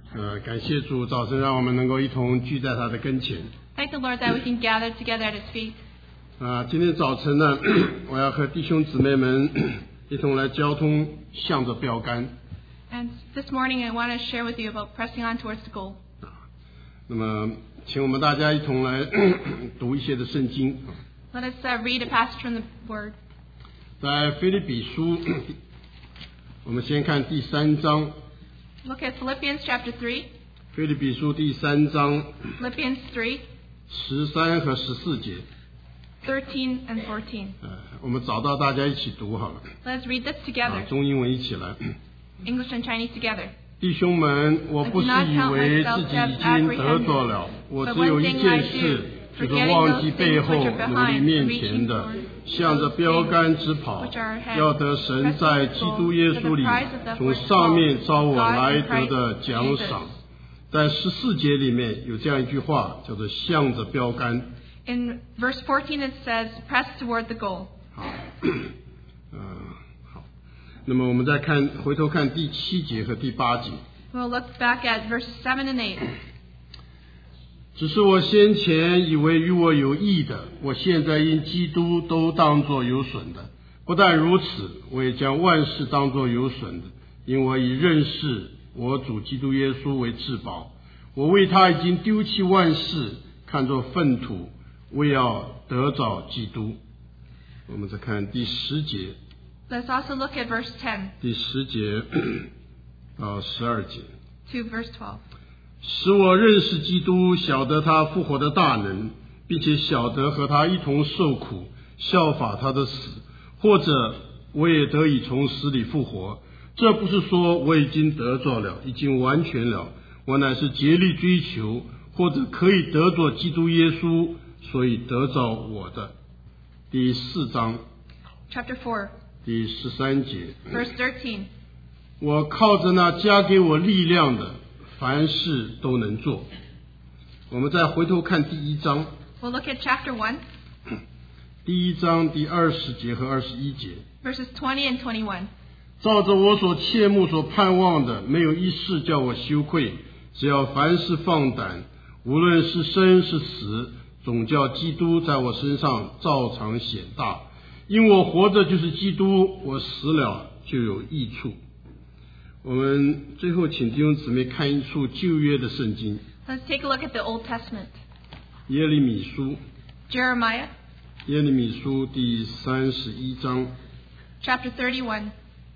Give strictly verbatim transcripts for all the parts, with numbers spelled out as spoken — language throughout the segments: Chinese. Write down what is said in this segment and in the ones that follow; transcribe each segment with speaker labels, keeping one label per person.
Speaker 1: 呃，感谢主，早晨让我们能够一同聚在他的跟前。
Speaker 2: Thank the Lord that we can gather together at His feet.
Speaker 1: 啊，今天早晨呢，我要和弟兄姊妹们一同来交通，向着标杆。
Speaker 2: And this morning I want to share with you about pressing on towards the goal.
Speaker 1: 那么，请我们大家一同来读一些的圣经。
Speaker 2: Let us uh, read a passage from the Word.
Speaker 1: 在腓立比书，我们先看第三章。
Speaker 2: Look at Philippians chapter three.
Speaker 1: 腓立比书第三章
Speaker 2: Philippians three,
Speaker 1: 十三和十四节。
Speaker 2: thirteen and fourteen.
Speaker 1: 呃，我们找到大家一起读好了。
Speaker 2: Let us read this
Speaker 1: 啊，
Speaker 2: together.
Speaker 1: 中英文一起来。
Speaker 2: English and Chinese together.
Speaker 1: 弟兄们，我不是以为自己已经得着了，我只有一件事，就是忘记背后，努力面前的，向着标杆直跑，要得神在基督耶稣里从上面招我来得的奖赏。在十四节里面有这样一句话，叫做向着标杆。
Speaker 2: In verse fourteen it says, press toward the goal.
Speaker 1: 好，嗯，好。那么我们再看，回头看第七节和第八节。
Speaker 2: We'll look back at verses seven and eight.
Speaker 1: 只是我先前以为与我有益的，我现在因基督都当作有损的。不但如此，我也将万事当作有损的，因我以认识我主基督耶稣为至宝。我为他已经丢弃万事，看作粪土，为要得着基督。我们再看第十节。
Speaker 2: Let's also look at verse ten
Speaker 1: 第十节到十二节。
Speaker 2: to verse twelve.
Speaker 1: 使我认识基督，晓得他复活的大能，并且晓得和他一同受苦，效法他的死，或者我也得以从死里复活。这不是说我已经得着了，已经完全了，我乃是竭力追求，或者可以得着基督耶稣，所以得着我的。第四章
Speaker 2: Chapter four,
Speaker 1: 第十三节。
Speaker 2: verse thirteen.
Speaker 1: 我靠着那加给我力量的，凡事都能做。我们再回头看第一章。
Speaker 2: We'll look at chapter one,
Speaker 1: 第一章第二十节和二十一节。
Speaker 2: verses twenty and twenty-one.
Speaker 1: 照着我所切慕所盼望的，没有一事叫我羞愧，只要凡事放胆，无论是生是死，总叫基督在我身上照常显大。因我活着就是基督，我死了就有益处。我们最后请弟兄姊妹看一处旧约的圣经。
Speaker 2: Let's take a look at the Old Testament.
Speaker 1: 耶利米书，
Speaker 2: Jeremiah,
Speaker 1: 耶利米书第三十一章。
Speaker 2: chapter thirty-one.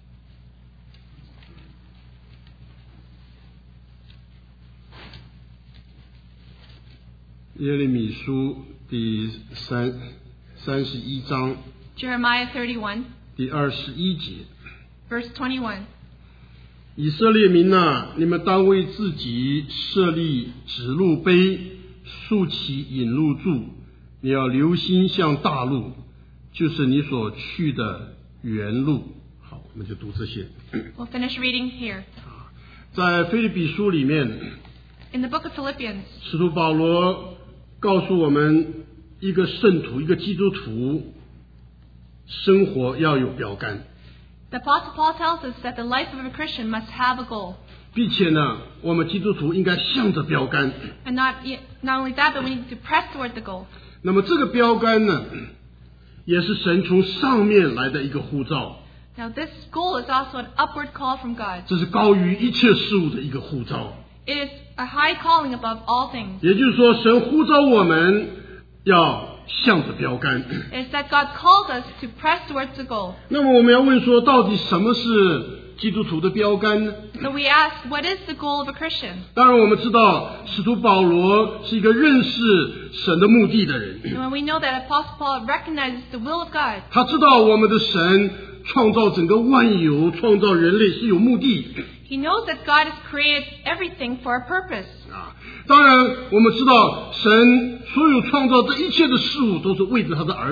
Speaker 1: 耶利米书第三三十一章
Speaker 2: Jeremiah thirty-one,
Speaker 1: 第二十一节。
Speaker 2: verse twenty-one.
Speaker 1: 以色列民啊，你们当为自己设立指路碑，竖起引路柱。你要留心向大路，就是你所去的原路。好，我们就读这些。
Speaker 2: We'll finish reading here.
Speaker 1: 在腓立比书里面，
Speaker 2: In the book of Philippians,
Speaker 1: 使徒保罗告诉我们，一个圣徒，一个基督徒，生活要有标杆。
Speaker 2: the Apostle Paul tells us that the life of a Christian must have a goal.
Speaker 1: 并且呢，我们基督徒应该向着标杆。
Speaker 2: And not, not only that, but we need to press toward the goal.
Speaker 1: 那么这个标杆呢，也是神从上面来的一个呼召，
Speaker 2: Now this goal is also an upward call from God.
Speaker 1: 这是高于一切事物的一个呼召。
Speaker 2: It is a high calling above all things.
Speaker 1: 也就是说，神呼召我们要向着标杆。
Speaker 2: It is that God calls us to press towards the goal.
Speaker 1: 那么我们要问说，到底什么是基督徒的标杆呢？
Speaker 2: So we ask, what is the goal of a Christian?
Speaker 1: 当然，我们知道使徒保罗是一个认识神的目的的人，
Speaker 2: And when we know that Apostle Paul recognizes the will of God,
Speaker 1: 他知道我们的神创造整个万有，创造人类是有目的。
Speaker 2: he knows that God has created everything for a purpose.
Speaker 1: 啊，当然我们知道神所有创造这一切的事物都是为着他的儿子。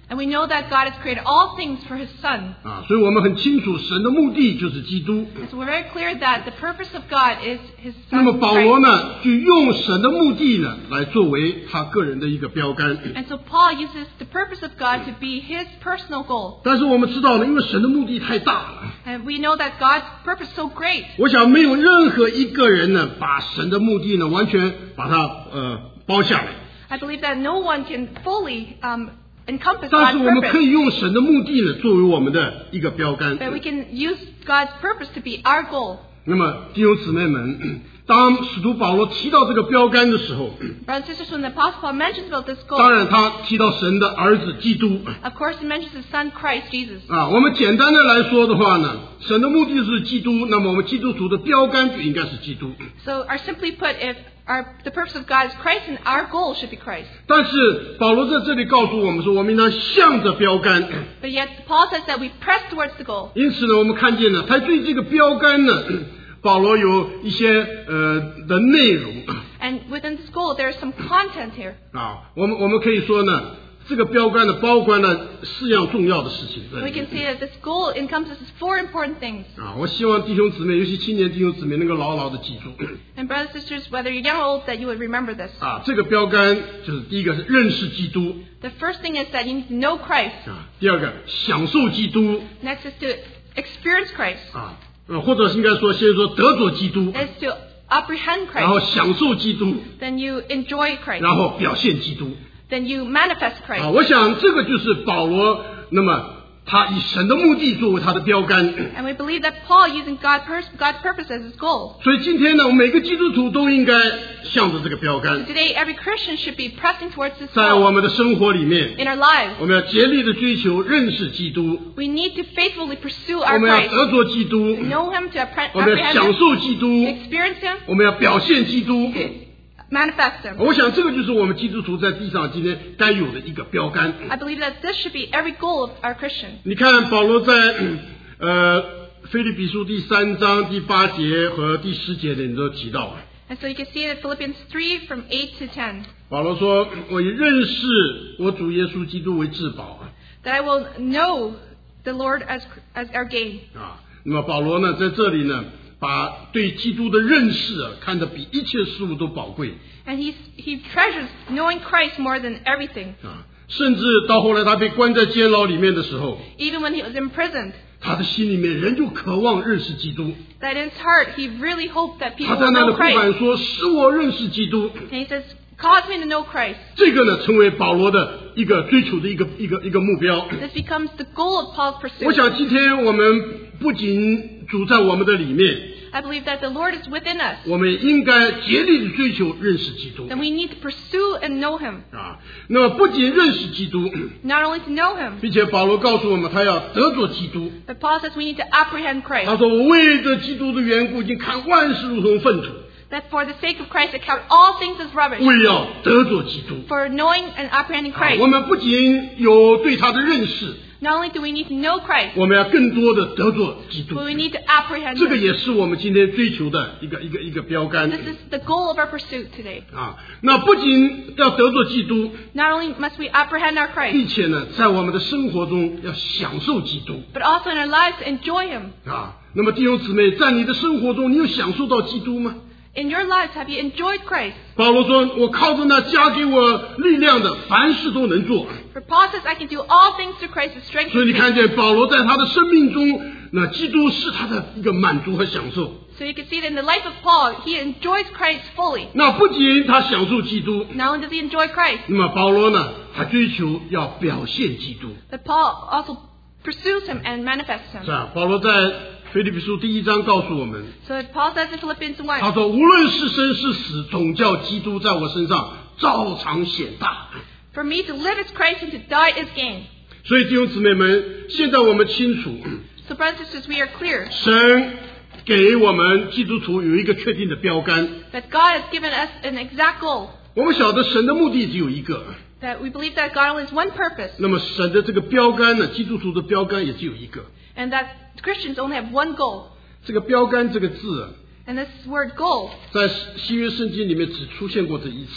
Speaker 2: And we know that God has created all things for His Son.
Speaker 1: 啊，所以我们很清楚神的目的就是基督。
Speaker 2: And so we're very clear that the purpose of God is His
Speaker 1: 那
Speaker 2: Son
Speaker 1: 么保罗
Speaker 2: Christ.
Speaker 1: 呢，就用神的目的呢，来作为他个人的一个标杆。
Speaker 2: And so Paul uses the purpose of God to be his personal goal.
Speaker 1: 但是我们知道呢，因为神的目的太大了，
Speaker 2: And we know that God's purpose is so great.
Speaker 1: 我想没有任何一个人呢，把神的目的呢，完全把它呃包下来。
Speaker 2: I believe that no one can fully um, encompass
Speaker 1: 但是
Speaker 2: God's
Speaker 1: 我们可
Speaker 2: purpose.
Speaker 1: 以用神的目的呢，作为我们的一个标杆。
Speaker 2: But we can use God's purpose to be our goal.
Speaker 1: 那么弟兄姊妹们，当使徒保罗提到这个标杆的时候，
Speaker 2: Brothers and sisters, when the Apostle Paul mentions about this
Speaker 1: 当
Speaker 2: goal,
Speaker 1: 然他提到神的儿子基督
Speaker 2: of course he mentions his son Christ Jesus.
Speaker 1: 啊。我们简单的来说的话呢，神的目的是基督，那么我们基督徒的标杆就应该是基督。
Speaker 2: So, or simply put, if our, the purpose of God is Christ, then our goal should be Christ.
Speaker 1: 但是保罗在这里告诉我们说，我们应当向着标杆。
Speaker 2: But yet Paul says that we press towards the goal.
Speaker 1: 因此呢，我们看见呢，他对这个标杆呢，保罗有一些呃的内容
Speaker 2: And within this goal, there is some content here.
Speaker 1: 啊。我们我们可以说呢，这个标杆呢，包括了四样重要的事情。
Speaker 2: We can see that this goal encompasses four important things.
Speaker 1: 啊，我希望弟兄姊妹，尤其青年弟兄姊妹，能够牢牢的记住
Speaker 2: And brothers and sisters, whether you're young or old, that you would remember this.
Speaker 1: 啊。这个标杆就是第一个是认识基督
Speaker 2: The first thing is that you need to know Christ.
Speaker 1: 啊，第二个享受基督
Speaker 2: Next is to experience Christ.
Speaker 1: 啊，呃，或者是应该说先说得着基督，
Speaker 2: Is to apprehend
Speaker 1: 然后
Speaker 2: Christ.
Speaker 1: 享受基督，
Speaker 2: Then you enjoy Christ.
Speaker 1: 然后表现基督
Speaker 2: Then you manifest
Speaker 1: 啊。
Speaker 2: Christ.
Speaker 1: 我想这个就是保罗，那么他以神的目的作为他的标杆。
Speaker 2: And we believe that Paul using God pers- God's purpose as his goal.
Speaker 1: 所以今天呢，我们每个基督徒都应该向着这个标
Speaker 2: So
Speaker 1: 杆，
Speaker 2: today, every Christian should be pressing towards this
Speaker 1: 在我
Speaker 2: goal
Speaker 1: 们的生活里面，
Speaker 2: in our lives.
Speaker 1: 我们要竭力的追求认识基督，
Speaker 2: We need to faithfully pursue
Speaker 1: 我
Speaker 2: our
Speaker 1: 们要
Speaker 2: Christ.
Speaker 1: 得着基督，
Speaker 2: Know Him, to appre-
Speaker 1: 我们要
Speaker 2: apprehend
Speaker 1: 享
Speaker 2: Him,
Speaker 1: 受基督，
Speaker 2: experience Him,
Speaker 1: 我们要表现基督。
Speaker 2: manifest Him.
Speaker 1: 我想这个就是我们基督徒在地上今天该有的一个标杆。
Speaker 2: I believe that this should be every goal of our Christian.
Speaker 1: 你看保罗在呃腓立比书第三章第八节和第十节里都提到，
Speaker 2: And so you can see that Philippians three from eight to ten,
Speaker 1: 保罗说：“我以认识我主耶稣基督为至宝。”
Speaker 2: that I will know the Lord as as our gain.
Speaker 1: 啊，那么保罗呢，在这里呢，把对基督的认识啊，看得比一切事物都宝贵
Speaker 2: And he's, he treasures knowing Christ more than everything.
Speaker 1: 啊，甚至到后来他被关在监牢里面的时候，
Speaker 2: Even when he was imprisoned,
Speaker 1: 他的心里面仍旧渴望认识基督。
Speaker 2: that in his heart he really hoped that
Speaker 1: 他
Speaker 2: people
Speaker 1: 在
Speaker 2: would
Speaker 1: 那里
Speaker 2: know
Speaker 1: 呼喊
Speaker 2: Christ.
Speaker 1: 说：“使我认识基督。
Speaker 2: And he says, cause me to know Christ. ”
Speaker 1: 这个呢，成为保罗的一个追求的一个一个一个目标。
Speaker 2: This becomes the goal of Paul's
Speaker 1: 我
Speaker 2: pursuit.
Speaker 1: 想今天我们不仅主在我们的里面，
Speaker 2: I believe that the Lord is within us.
Speaker 1: 我们应该竭力的追求认识基督
Speaker 2: Then we need to pursue and know Him.
Speaker 1: 啊。那么不仅认识基督，
Speaker 2: Not only to know Him,
Speaker 1: 并且保罗告诉我们，他要得着基督。
Speaker 2: but Paul says we need to apprehend
Speaker 1: 他
Speaker 2: Christ.
Speaker 1: 说：“我为着基督的缘故，已经看万事如同粪土，
Speaker 2: That for the sake of Christ, I count all things as rubbish.
Speaker 1: 为要得着基督。
Speaker 2: For knowing and apprehending
Speaker 1: 啊
Speaker 2: Christ.
Speaker 1: 我们不仅有对他的认识，
Speaker 2: Not only do we need to know Christ,
Speaker 1: 我们要更多的得着基督
Speaker 2: but。we need to apprehend
Speaker 1: 这个
Speaker 2: Him.
Speaker 1: 也是我们今天追求的一个一个一个标杆
Speaker 2: This is the goal of our pursuit today.
Speaker 1: 啊。那不仅要得着基督，
Speaker 2: Not only must we apprehend our Christ,
Speaker 1: 并且呢，在我们的生活中要享受基督
Speaker 2: but also in our lives to enjoy Him.
Speaker 1: 啊。那么弟兄姊妹，在你的生活中，你有享受到基督吗？
Speaker 2: In your lives, have you enjoyed Christ?
Speaker 1: 保罗说：“我靠着那加给我力量的，凡事都能做。”
Speaker 2: For Paul says, I can do all things through Christ who
Speaker 1: 所以
Speaker 2: strengthens
Speaker 1: 你
Speaker 2: me.
Speaker 1: 看见保罗在他的生命中，那基督是他的一个满足和享受。
Speaker 2: So you can see that in the life of Paul, he enjoys Christ fully.
Speaker 1: 那不仅他享受基督，
Speaker 2: Not only does he enjoy Christ,
Speaker 1: 那么保罗呢，还追求要表现基督，
Speaker 2: but Paul also pursues him and manifests
Speaker 1: 是
Speaker 2: him.
Speaker 1: 吧？保罗在腓立比书第一章告诉我们，
Speaker 2: So Paul says in Philippians
Speaker 1: 他
Speaker 2: one,
Speaker 1: 说：“无论是生是死，总叫基督在我身上照常显大。”
Speaker 2: For me to live is Christ and to die is gain.
Speaker 1: 所以弟兄姊妹们，现在我们清楚，
Speaker 2: So brothers and sisters, we are clear
Speaker 1: 神给我们基督徒有一个确定的标杆。
Speaker 2: that God has given us an exact goal.
Speaker 1: 我们晓得神的目的只有一个，
Speaker 2: That we believe that God only has one purpose,
Speaker 1: 那么神的这个标杆呢，基督徒的标杆也只有一个。
Speaker 2: and that Christians only have one goal.
Speaker 1: 这个标杆这个字啊，
Speaker 2: And this word goal
Speaker 1: 在新约圣经里面只出现过这一次。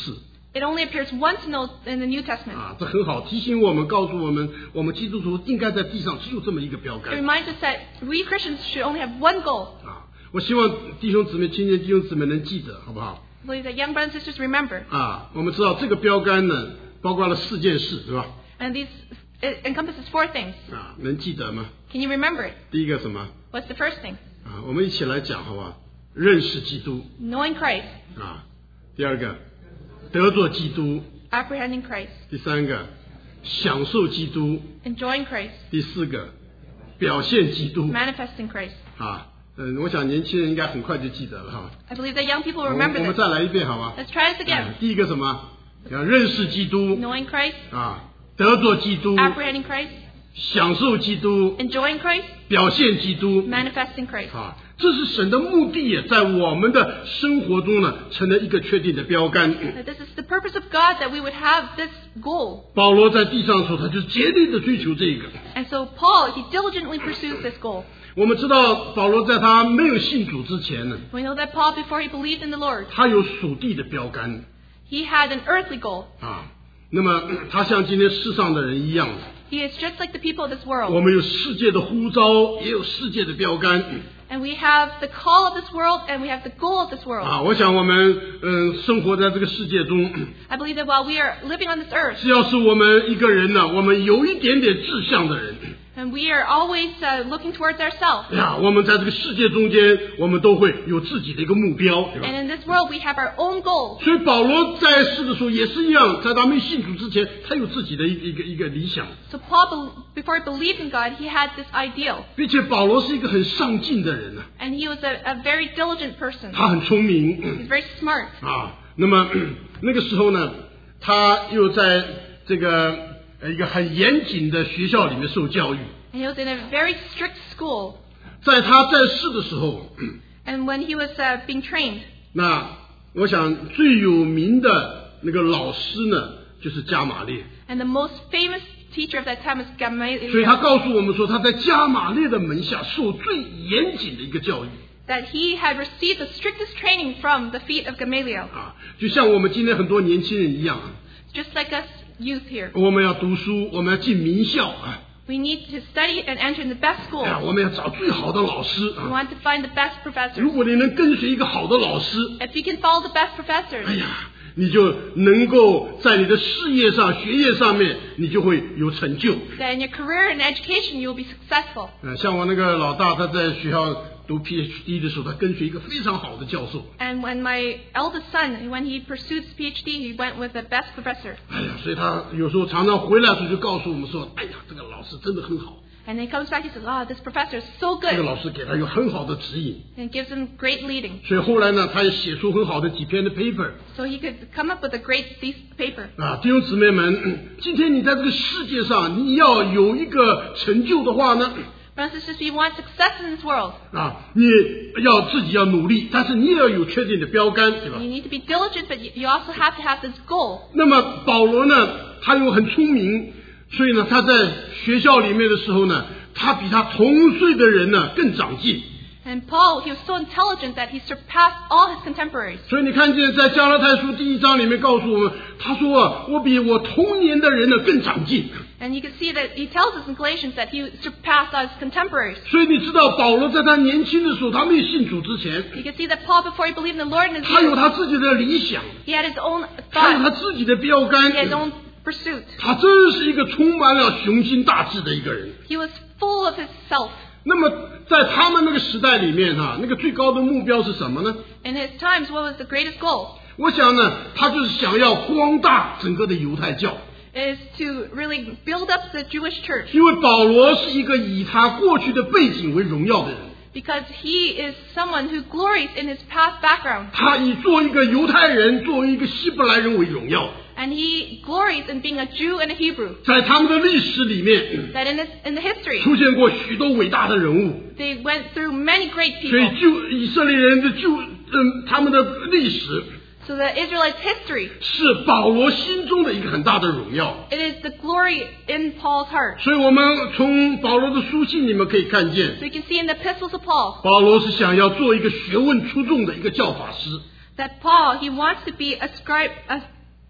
Speaker 2: It only appears once in the, in the New Testament.
Speaker 1: 啊，这很好，提醒我们，告诉我们，我们基督徒应该在地上只有这么一个标
Speaker 2: It
Speaker 1: 杆。
Speaker 2: reminds us that we Christians should only have one goal.
Speaker 1: 啊，我希望弟兄姊妹、青年弟兄姊妹能记得，好不好？
Speaker 2: I believe that young brothers and sisters remember.
Speaker 1: 啊，我们知道这个标杆呢，包括了四件事，对吧？
Speaker 2: And these it encompasses four things.
Speaker 1: 啊，能记得吗？
Speaker 2: Can you remember it?
Speaker 1: 第一个什么？
Speaker 2: What's the first thing?
Speaker 1: 啊，我们一起来讲，好不好？认识基督。
Speaker 2: Knowing Christ,
Speaker 1: 啊，第二个，得着基督。
Speaker 2: apprehending Christ,
Speaker 1: 第三个，享受基督。
Speaker 2: enjoying Christ,
Speaker 1: 第四个，表现基督。
Speaker 2: manifesting Christ.
Speaker 1: 啊，嗯，我想年轻人应该很快就记得了哈。
Speaker 2: I believe that young people
Speaker 1: 我
Speaker 2: will
Speaker 1: 们
Speaker 2: remember
Speaker 1: 我们
Speaker 2: this.
Speaker 1: 再来一遍，好吗？
Speaker 2: Let's try this
Speaker 1: 啊
Speaker 2: again.
Speaker 1: 第一个什么？要认识基督
Speaker 2: Knowing Christ,
Speaker 1: 啊，得着基督，
Speaker 2: apprehending Christ,
Speaker 1: 享受基督，
Speaker 2: enjoying Christ,
Speaker 1: 表现基督
Speaker 2: manifesting Christ.
Speaker 1: 啊，这是神的目的也，在我们的生活中呢，成了一个确定的标杆。
Speaker 2: That this is the purpose of God, that we would have this goal.
Speaker 1: 保罗在地上的时候，他就竭力的追求这个。
Speaker 2: And so Paul, he diligently pursues this goal.
Speaker 1: 我们知道保罗在他没有信主之前呢，
Speaker 2: We know that Paul, before he believed in the Lord,
Speaker 1: 他有属地的标杆
Speaker 2: he had an earthly goal.
Speaker 1: 啊。那么他像今天世上的人一样，
Speaker 2: He is just like the people of this
Speaker 1: 我
Speaker 2: world.
Speaker 1: 们有世界的呼召，也有世界的标杆
Speaker 2: And we have the call of this world, and we have the goal of this world.
Speaker 1: 啊。我想我们嗯生活在这个世界中，
Speaker 2: I believe that while we are living on this earth,
Speaker 1: 只要是我们一个人呢，我们有一点点志向的人
Speaker 2: and we are always uh, looking towards ourselves.
Speaker 1: 呀，我们在这个世界中间，我们都会有自己的一个目标，对吧？
Speaker 2: And in this world, we have our own goals.
Speaker 1: 所以保罗在世的时候也是一样，在他没信主之前，他有自己的一一个一个理想，
Speaker 2: So Paul, be- before he believed in God, he had this ideal.
Speaker 1: 并且保罗是一个很上进的人呢，
Speaker 2: And he was a, a very diligent person.
Speaker 1: 他很聪明
Speaker 2: He's very smart.
Speaker 1: 啊。那么那个时候呢，他又在这个呃一个很严谨的学校里面受教育。
Speaker 2: And he was in a very strict school.
Speaker 1: 在他在世的时候，
Speaker 2: And when he was uh, being trained,
Speaker 1: 那我想最有名的那个老师呢，就是加玛列。
Speaker 2: and the most famous teacher of that time is
Speaker 1: 所以他
Speaker 2: Gamaliel,
Speaker 1: 告诉我们说，他在加玛列的门下受最严谨的一个教育
Speaker 2: that he had received the strictest training from the feet of Gamaliel.
Speaker 1: 啊，就像我们今天很多年轻人一样，
Speaker 2: Just like us youth here.
Speaker 1: 我们要读书，我们要进名校啊，
Speaker 2: We need to study and enter in the best
Speaker 1: 哎
Speaker 2: schools.
Speaker 1: 呀，我们要找最好的老师
Speaker 2: We
Speaker 1: 啊。
Speaker 2: want to find the best
Speaker 1: 如
Speaker 2: professors.
Speaker 1: 果你能跟随一个好的老师，
Speaker 2: If you can follow the best
Speaker 1: 哎
Speaker 2: professors,
Speaker 1: 呀，你就能够在你的事业上、学业上面，你就会有成就。
Speaker 2: that in your career and education you will be successful.
Speaker 1: 呃，像我那个老大，他在学校读 P H D 的时候，他跟随一个非常好的教授。
Speaker 2: And when my eldest son, when he pursued his PhD, he went with the best professor.
Speaker 1: 哎呀，所以他有时候常常回来的时候就告诉我们说：“哎呀，这个老师真的很好，
Speaker 2: And then he comes back, he says, oh, this professor is so
Speaker 1: 这个
Speaker 2: good.
Speaker 1: 老师给他有很好的指引。
Speaker 2: And gives him great leading. ”
Speaker 1: 所以后来呢，他也写出很好的几篇的 paper
Speaker 2: So he could come up with a great piece of paper.
Speaker 1: 啊，弟兄姊妹们，嗯今天你在这个世界上，你要有一个成就的话呢，
Speaker 2: Brothers and sisters, if you want success in this world,
Speaker 1: 啊，你要自己要努力，但是你也要有确定的标杆，对吧
Speaker 2: you？ need to be diligent, but you you also have to have this goal.
Speaker 1: 那么保罗呢，他又很聪明，所以呢，他在学校里面的时候呢，他比他同岁的人呢更长进。
Speaker 2: And Paul, he was so intelligent that he surpassed all his contemporaries.
Speaker 1: 所以你看见在加拉太书第一章里面告诉我们，他说啊，我比我同年的人呢更长进。
Speaker 2: And you can see that he tells us in Galatians that he surpassed all his contemporaries.
Speaker 1: 所以你知道保罗在他年轻的时候，他没有信主之前，
Speaker 2: You can see that Paul, before he believed in the Lord in his
Speaker 1: 他有
Speaker 2: youth,
Speaker 1: 他自己的理想，
Speaker 2: he had his own
Speaker 1: 他有他
Speaker 2: thoughts,
Speaker 1: 自己的标杆
Speaker 2: he had his，own pursuit.
Speaker 1: 他真是一个充满了雄心大志的一个人。
Speaker 2: He was full of his self.
Speaker 1: 那么在他们那个时代里面哈、那个最高的目标是什么呢？
Speaker 2: In his times, what was the greatest goal?
Speaker 1: 我想呢，他就是想要光大整个的犹太教，
Speaker 2: Is to really build up the Jewish church,
Speaker 1: 因为保罗是一个以他过去的背景为荣耀的人，
Speaker 2: because he is someone who glories in his past background,
Speaker 1: 他以做一个犹太人、作为一个希伯来人为荣耀，
Speaker 2: and he glories in being a Jew and a Hebrew.
Speaker 1: 在他们的历史里面
Speaker 2: That in, this, in the history,
Speaker 1: 出现过许多伟大的人物，
Speaker 2: they went through many great
Speaker 1: 所以
Speaker 2: people.
Speaker 1: 就以色列人的就嗯他们的历史
Speaker 2: So the Israelites' history,
Speaker 1: 是保罗心中的一个很大的荣耀。
Speaker 2: it is the glory in Paul's heart.
Speaker 1: 所以我们从保罗的书信里面可以看见，
Speaker 2: So you can see in the epistles of Paul
Speaker 1: 保罗是想要做一个学问出众的一个教法师。
Speaker 2: that Paul, he wants to be a scribe, a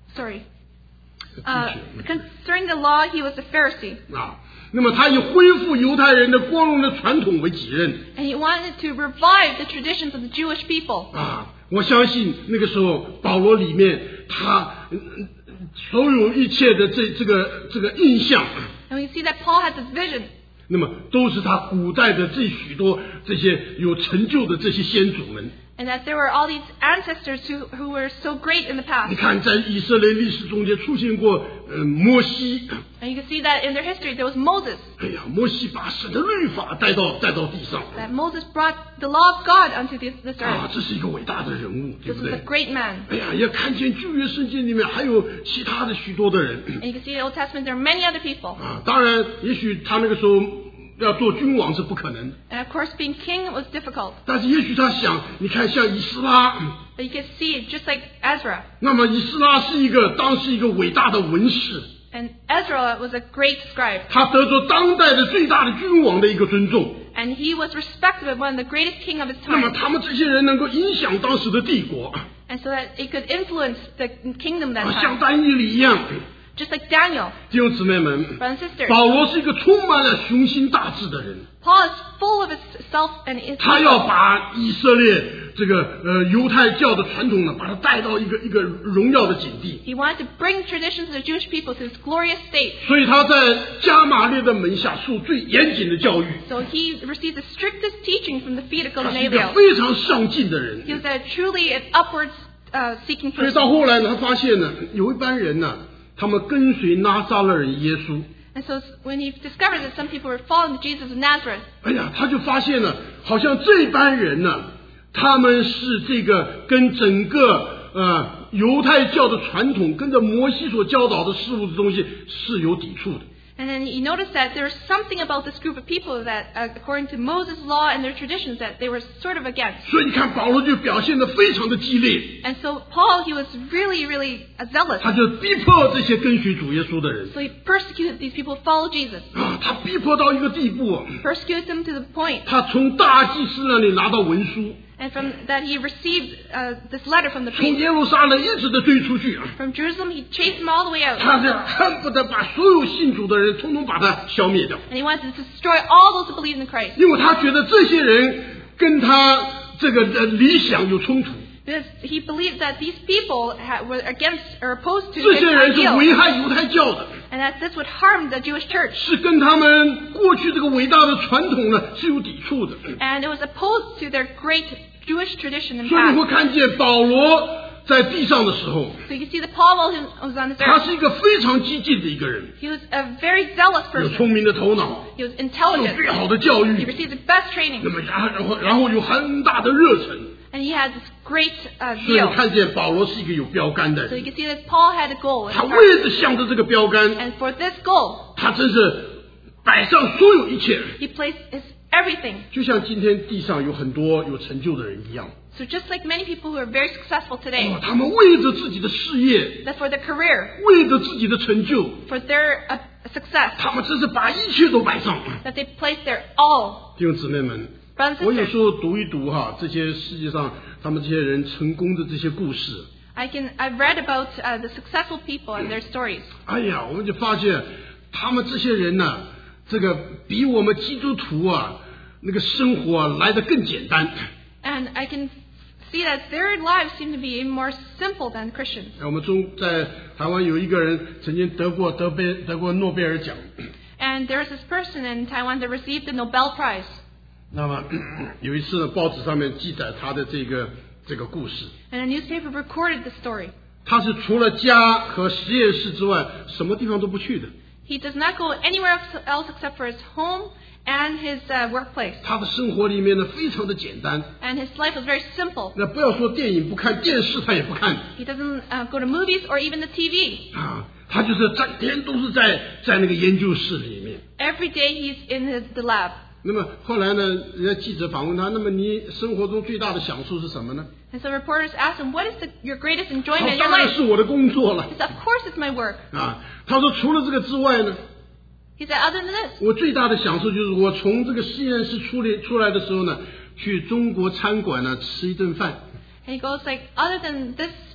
Speaker 2: sorry. Uh, concerning the law, he was a Pharisee.
Speaker 1: 啊，那么他以恢复犹太人的光荣的传统为己任。
Speaker 2: And he wanted to revive the traditions of the Jewish people.
Speaker 1: 啊，我相信那个时候保罗里面他所有一切的这这个这个印象。
Speaker 2: And we see that Paul had this vision.
Speaker 1: 那么都是他古代的这许多这些有成就的这些先祖们。
Speaker 2: And that there were all these ancestors who, who were so great in the past.
Speaker 1: 你看，在以色列历史中间出现过，呃，摩西。
Speaker 2: And you can see that in their history there was Moses.
Speaker 1: 哎呀，摩西把神的律法带到带到地上。
Speaker 2: That Moses brought the law of God onto this, this earth.
Speaker 1: 啊，这是一个伟大的人物，对
Speaker 2: This
Speaker 1: 不
Speaker 2: was
Speaker 1: 对
Speaker 2: a？ great man.
Speaker 1: 哎呀，也看见旧约圣经里面还有其他的许多的人。
Speaker 2: And you can see in the Old Testament there are many other people.
Speaker 1: 啊，当然，也许他那个时候要做君王是不可能的。
Speaker 2: And of course being king was difficult.
Speaker 1: 但是也许他想，你看像以斯拉。
Speaker 2: But you can see just like Ezra.
Speaker 1: 那么以斯拉是一个当时一个伟大的文士。
Speaker 2: And Ezra was a great scribe.
Speaker 1: 他得着当代的最大的君王的一个尊重。
Speaker 2: And he was respected as one of the greatest king of his
Speaker 1: 那么
Speaker 2: time.
Speaker 1: 他们这些人能够影响当时的帝国。
Speaker 2: And so that it could influence the kingdom that
Speaker 1: 啊，像
Speaker 2: time.
Speaker 1: 但以理一样。
Speaker 2: Just like Daniel.
Speaker 1: 弟兄姊妹们，
Speaker 2: Brothers and sisters.
Speaker 1: 保罗是一个充满了雄心大志的人。
Speaker 2: Paul is full of himself and his
Speaker 1: 他要把以色列这个呃犹太教的传统呢，把它带到一个一个荣耀的境地。
Speaker 2: He wanted to bring traditions of the Jewish people to this glorious state.
Speaker 1: 所以他在加马列的门下受最严谨的教育。
Speaker 2: So he received the strictest teaching from the feet of
Speaker 1: 他是一个
Speaker 2: Gamaliel.
Speaker 1: 非常上进的人。
Speaker 2: He was a truly an upwards uh, seeking
Speaker 1: 所以
Speaker 2: person.
Speaker 1: 到后来呢，他发现呢，有一班人呢，他们跟随拿撒勒人耶稣。
Speaker 2: And so when he discovered that some people were following Jesus of Nazareth,
Speaker 1: 哎呀，他就发现了，好像这班人呢，他们是这个跟整个呃犹太教的传统，跟着摩西所教导的事物的东西是有抵触的。
Speaker 2: and then he noticed that there was something about this group of people that, uh, according to Moses' law and their traditions, that they were sort of against.
Speaker 1: 所以你看，保罗就表现得非常的激烈，
Speaker 2: And so Paul, he was really, really uh, zealous.
Speaker 1: 他就逼迫这些跟随主耶稣的人
Speaker 2: So he persecuted these people who follow Jesus.
Speaker 1: 啊，他逼迫到一个地步啊，
Speaker 2: Persecuted them to the point.
Speaker 1: 他从大祭司那里拿到文书，
Speaker 2: And from that he received uh, this letter from the
Speaker 1: 从
Speaker 2: priest.
Speaker 1: 耶路撒冷一直的追出去啊，
Speaker 2: From Jerusalem, he chased them all the way out.
Speaker 1: 他是恨不得把所有信主的人统统把他消灭掉。
Speaker 2: And he wanted to destroy all those who believed in Christ.
Speaker 1: 因为他觉得这些人跟他这个呃理想有冲突，
Speaker 2: Because he believed that these people ha- were against or opposed to
Speaker 1: 这
Speaker 2: his
Speaker 1: 些人是
Speaker 2: ideal.
Speaker 1: 危害犹太教的，
Speaker 2: And that this would harm the Jewish church.
Speaker 1: 是跟他们过去这个伟大的传统呢是有抵触的。
Speaker 2: And it was opposed to their great Jewish tradition and
Speaker 1: 所以你会
Speaker 2: past.
Speaker 1: 看见保罗在地上的时候，
Speaker 2: So you can see that Paul while he was on this
Speaker 1: 他
Speaker 2: earth,
Speaker 1: 是一个非常激进的一个人，
Speaker 2: he was a very zealous
Speaker 1: 有
Speaker 2: person.
Speaker 1: 聪明的头脑，
Speaker 2: He was
Speaker 1: 有
Speaker 2: intelligent.
Speaker 1: 最好的教
Speaker 2: He
Speaker 1: 育，
Speaker 2: received the best training.
Speaker 1: 那么然后然后然后有很大的热忱，
Speaker 2: And he had this great uh,
Speaker 1: 所以你
Speaker 2: zeal.
Speaker 1: 看见保罗是一个有标杆的
Speaker 2: So
Speaker 1: 人，
Speaker 2: you can see that Paul had a goal in
Speaker 1: 他
Speaker 2: his heart.
Speaker 1: 为着向着这个标杆，
Speaker 2: And for this goal,
Speaker 1: 他真是摆上所有一切。
Speaker 2: he placed his everything.
Speaker 1: 就像今天地上有很多有成就的人一样，
Speaker 2: So just like many people who are very successful
Speaker 1: 哦
Speaker 2: today,
Speaker 1: 他们为着自己的事业，
Speaker 2: that for their career,
Speaker 1: 为着自己的成就，
Speaker 2: for their uh, success,
Speaker 1: 他们真是把一切都摆上。
Speaker 2: that they place their all.
Speaker 1: 弟兄姊妹们，
Speaker 2: Brothers and
Speaker 1: 我有
Speaker 2: sisters,
Speaker 1: 时候读一读哈，这些世界上他们这些人成功的这些故事，
Speaker 2: I can, I've read about uh, the successful people and their stories.
Speaker 1: 哎呀，我们就发现他们这些人呢，这个比我们基督徒啊那个生活啊来得更简单。
Speaker 2: And I can see that their lives seem to be more simple than Christians.
Speaker 1: 我们中在台湾有一个人曾经得过得贝得过诺贝尔奖。
Speaker 2: And there's this person in Taiwan that received the Nobel Prize.
Speaker 1: 那么有一次呢，报纸上面记载他的这个这个故事。
Speaker 2: And a newspaper recorded the story.
Speaker 1: 他是除了家和实验室之外，什么地方都不去的。
Speaker 2: He does not go anywhere else except for his home and his uh, workplace.
Speaker 1: 他的生活里面呢，非常的简单。
Speaker 2: And his life was very simple.
Speaker 1: 那不要说电影不看，电视他也不看
Speaker 2: He doesn't uh, go to movies or even the T V.
Speaker 1: 啊，他就是整天都是在在那个研究室里面。
Speaker 2: Every day he's in the, the lab.
Speaker 1: 那么后来呢，人家记者访问他，那么你生活中最大的享受是什么呢？
Speaker 2: And so reporters asked him, what is the, your greatest
Speaker 1: 他
Speaker 2: enjoyment in
Speaker 1: 当
Speaker 2: your
Speaker 1: 然
Speaker 2: life?
Speaker 1: 是我的工作了
Speaker 2: He said, of course it's my work.
Speaker 1: 啊。他说除了这个之外呢，
Speaker 2: He said, other than this,
Speaker 1: 我最大的享受就是我从这个实验室出来出来的时候呢，去中国餐馆呢吃一顿饭。
Speaker 2: and he goes like, other than this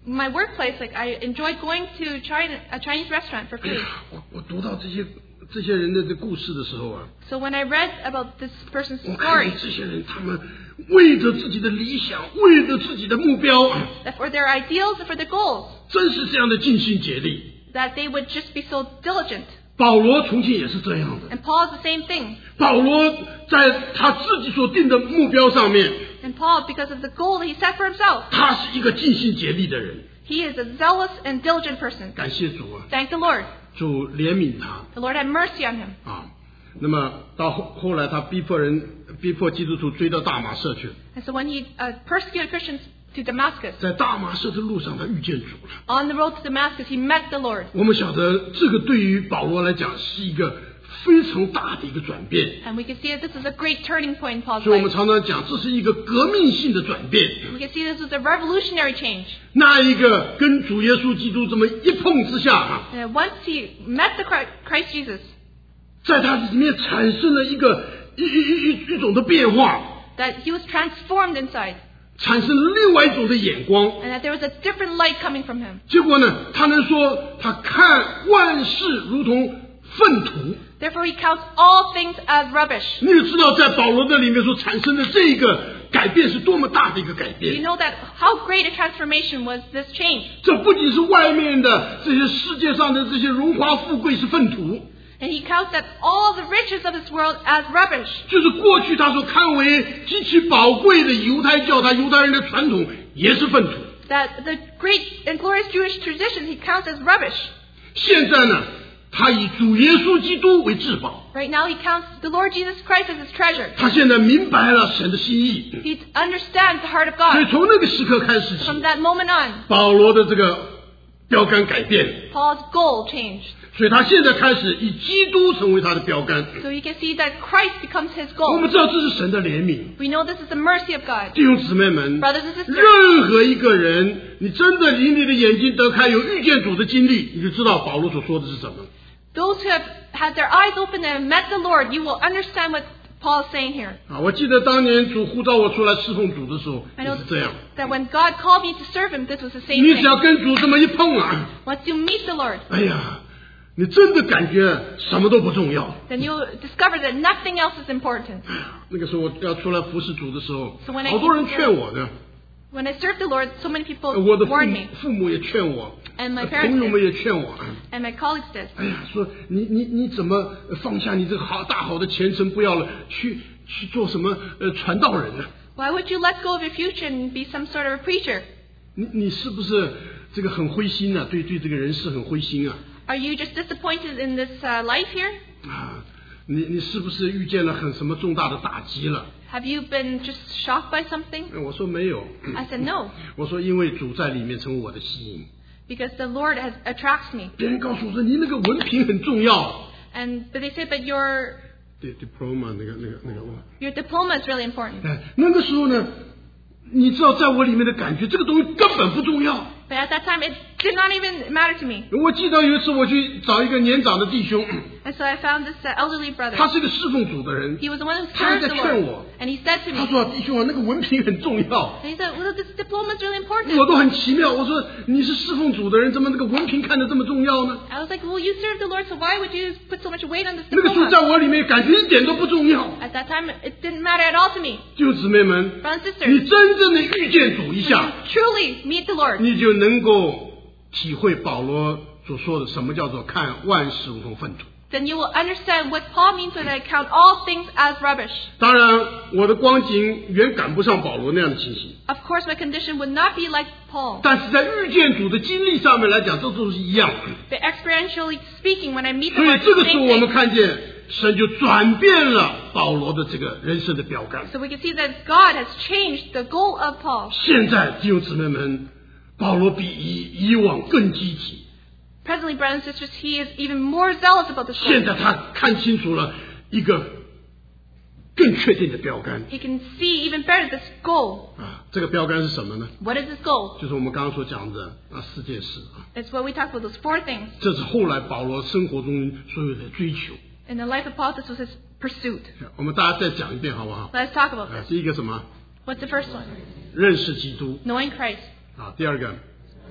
Speaker 2: my workplace, like I enjoyed going to China, a Chinese restaurant for
Speaker 1: 哎
Speaker 2: food.
Speaker 1: 呀，我我读到这些这些人的这故事的时候啊，
Speaker 2: So when I read about this person's
Speaker 1: 我看
Speaker 2: story,
Speaker 1: 见这些人他们为着自己的理想，为着自己的目标，
Speaker 2: that for their ideals and for their goals,
Speaker 1: 真是这样的尽心竭力。
Speaker 2: that they would just be so diligent.
Speaker 1: 保罗从前也是这样的。
Speaker 2: And Paul is the same thing.
Speaker 1: 保罗在他自己所定的目标上面，
Speaker 2: And Paul, because of the goal that he set for himself,
Speaker 1: 他是一个尽心竭力的人。
Speaker 2: he is a zealous and diligent person.
Speaker 1: 感谢主啊，
Speaker 2: Thank the Lord.
Speaker 1: 主怜悯他
Speaker 2: The Lord had mercy on him.
Speaker 1: 啊。那么到后后来，他逼迫人，逼迫基督徒追到大马色去了。
Speaker 2: And so when he uh, persecuted Christians to Damascus,
Speaker 1: 在大马色的路上，他遇见主了。
Speaker 2: on the road to Damascus, he met the Lord.
Speaker 1: 我们晓得，这个对于保罗来讲是一个非常大的一个转变。
Speaker 2: And we can see that this is a great turning point in Paul's
Speaker 1: 所以我们
Speaker 2: life.
Speaker 1: 常常讲，这是一个革命性的转变。
Speaker 2: We can see this was a revolutionary change.
Speaker 1: 那一个跟主耶稣基督这么一碰之下啊，
Speaker 2: And once he met the Christ, Christ Jesus,
Speaker 1: 在他里面产生了一个一一一一一种的变化，
Speaker 2: that he was transformed inside,
Speaker 1: 产生了另外一种的眼光。
Speaker 2: and that there was a different light coming from him.
Speaker 1: 结果呢，他能说他看万事如同粪土。
Speaker 2: Therefore, he counts all things as rubbish.
Speaker 1: 你就知道，在保罗的里面所产生的这个改变是多么大的一个改
Speaker 2: You
Speaker 1: 变。
Speaker 2: know that how great a transformation was this change.
Speaker 1: 这不仅是外面的这些世界上的这些荣华富贵是粪土，
Speaker 2: And he counts that all the riches of this world as rubbish.
Speaker 1: 就是过去他所看为极其宝贵的犹太教，他犹太人的传统也是粪土。
Speaker 2: That the great and glorious Jewish tradition he counts as rubbish.
Speaker 1: 现在呢，他以主耶稣基督为至宝。
Speaker 2: Right now, he counts the Lord Jesus Christ as his treasure.
Speaker 1: 他现在明白了神的心意，
Speaker 2: He understands the heart of
Speaker 1: 所以
Speaker 2: God.
Speaker 1: 从那个时刻开始起，
Speaker 2: From that moment on,
Speaker 1: 保罗的这个标杆改变，
Speaker 2: Paul's goal changed.
Speaker 1: 所以他现在开始以基督成为他的标杆。
Speaker 2: So you can see that Christ becomes his
Speaker 1: 我
Speaker 2: goal.
Speaker 1: 们知道这是神的怜悯，
Speaker 2: We know this is the mercy of God.
Speaker 1: 弟兄姊妹们，
Speaker 2: Brothers and sisters,
Speaker 1: 任何一个人，你真的以你的眼睛得开，有遇见主的经历，你就知道保罗所说的是什么。
Speaker 2: those who have had their eyes open and met the Lord, you will understand what Paul is saying here.
Speaker 1: 啊，我记得当年主呼召我出来侍奉主的时候，
Speaker 2: I
Speaker 1: 也
Speaker 2: know
Speaker 1: 是这样。
Speaker 2: that when God called me to serve him, this was the same
Speaker 1: 你只
Speaker 2: thing.
Speaker 1: 要跟主这么一碰啊，
Speaker 2: Once you meet the Lord,
Speaker 1: 哎呀，你真的感觉什么都不重要。
Speaker 2: then you'll discover that nothing else is important.
Speaker 1: 那个时候我要出来服侍主的时候
Speaker 2: So when，I-
Speaker 1: 好多人劝我的，
Speaker 2: When I served the Lord, so many people
Speaker 1: 我的父
Speaker 2: warned
Speaker 1: 母
Speaker 2: me,
Speaker 1: 父母也劝我，
Speaker 2: and my
Speaker 1: 朋
Speaker 2: parents
Speaker 1: 友们
Speaker 2: did,
Speaker 1: 也劝我。
Speaker 2: and my colleagues did.
Speaker 1: 哎呀，说你你你怎么放下你这个好大好的前程不要了，去去做什么呃传道人呢？
Speaker 2: Why would you let go of your future and be some sort of a preacher?
Speaker 1: 你你是不是这个很灰心啊？对对，这个人世很灰心啊！
Speaker 2: Are you just disappointed in this uh, life here?
Speaker 1: 啊，你你是不是遇见了很什么重大的打击了？
Speaker 2: Have you been just shocked by something?
Speaker 1: 我说没有，
Speaker 2: I said no,
Speaker 1: 我说因为主在里面成为我的吸引。
Speaker 2: because the Lord has attracts me.
Speaker 1: 别人告诉我说你那个文凭很重要，
Speaker 2: And but they said, but your
Speaker 1: 对 diploma 那个那个那个，
Speaker 2: your diploma is really important.
Speaker 1: 哎，那个时候呢，你知道在我里面的感觉，这个东西根本不重要。
Speaker 2: But at that time, it did not even matter to me.
Speaker 1: 我记得有一次我去找一个年长的弟兄，
Speaker 2: And so I found this uh, elderly brother.
Speaker 1: 他是个侍奉主的人，
Speaker 2: He was the one who
Speaker 1: 他还
Speaker 2: served
Speaker 1: 在
Speaker 2: the
Speaker 1: 劝
Speaker 2: Lord.
Speaker 1: 我，
Speaker 2: And he said to
Speaker 1: 他
Speaker 2: me,
Speaker 1: 说弟兄啊，那个文凭很重要。
Speaker 2: and he said, well, this diploma is really important.
Speaker 1: 我都很奇妙，我说你是侍奉主的人，怎么那个文凭看得这么重要呢？
Speaker 2: I was like, well, you serve the Lord, so why would you put so much weight on this
Speaker 1: 那个时候
Speaker 2: diploma?
Speaker 1: 在我里面感觉一点都不重要。
Speaker 2: At that time, it didn't matter at all to me.
Speaker 1: 弟兄姊妹们，
Speaker 2: Brothers and
Speaker 1: 你
Speaker 2: sisters,
Speaker 1: 真正的遇见主一
Speaker 2: when
Speaker 1: 下，
Speaker 2: you truly meet the Lord,
Speaker 1: 你就能够体会保罗所说的什么叫做看万事如同粪土。
Speaker 2: then you will understand what Paul means when I count all things as rubbish.
Speaker 1: 当然，我的光景远赶不上保罗那样的情形，
Speaker 2: Of course, my condition would not be like Paul.
Speaker 1: 但是在遇见主的经历上面来讲，这都是一样的。
Speaker 2: But experientially speaking, when I meet the
Speaker 1: 所以
Speaker 2: Lord,
Speaker 1: 这
Speaker 2: it's
Speaker 1: 个
Speaker 2: the
Speaker 1: 时候
Speaker 2: same
Speaker 1: 我们
Speaker 2: thing.
Speaker 1: 看见神就转变了保罗的这个人生的标杆。
Speaker 2: So we can see that God has changed the goal of Paul.
Speaker 1: 现在弟兄姊妹们，保罗比以以往更积极。
Speaker 2: Presently, brothers and sisters, he is even more zealous about this
Speaker 1: 现
Speaker 2: goal.
Speaker 1: 在他看清楚了一个更确定的标杆
Speaker 2: He can see even better this goal.
Speaker 1: 啊，这个标杆是什么呢？
Speaker 2: What is this goal?
Speaker 1: 就是我们刚刚所讲的啊四件事啊，
Speaker 2: It's what we talked about, those four things.
Speaker 1: 这是后来保罗生活中所有的追求。
Speaker 2: In the life of Paul, this was his pursuit.
Speaker 1: 我们大家再讲一遍好不好？
Speaker 2: Let's talk about
Speaker 1: 啊
Speaker 2: this.
Speaker 1: 第一个什么？
Speaker 2: What's the first one?
Speaker 1: 认识基督
Speaker 2: Knowing Christ.
Speaker 1: 啊。第二个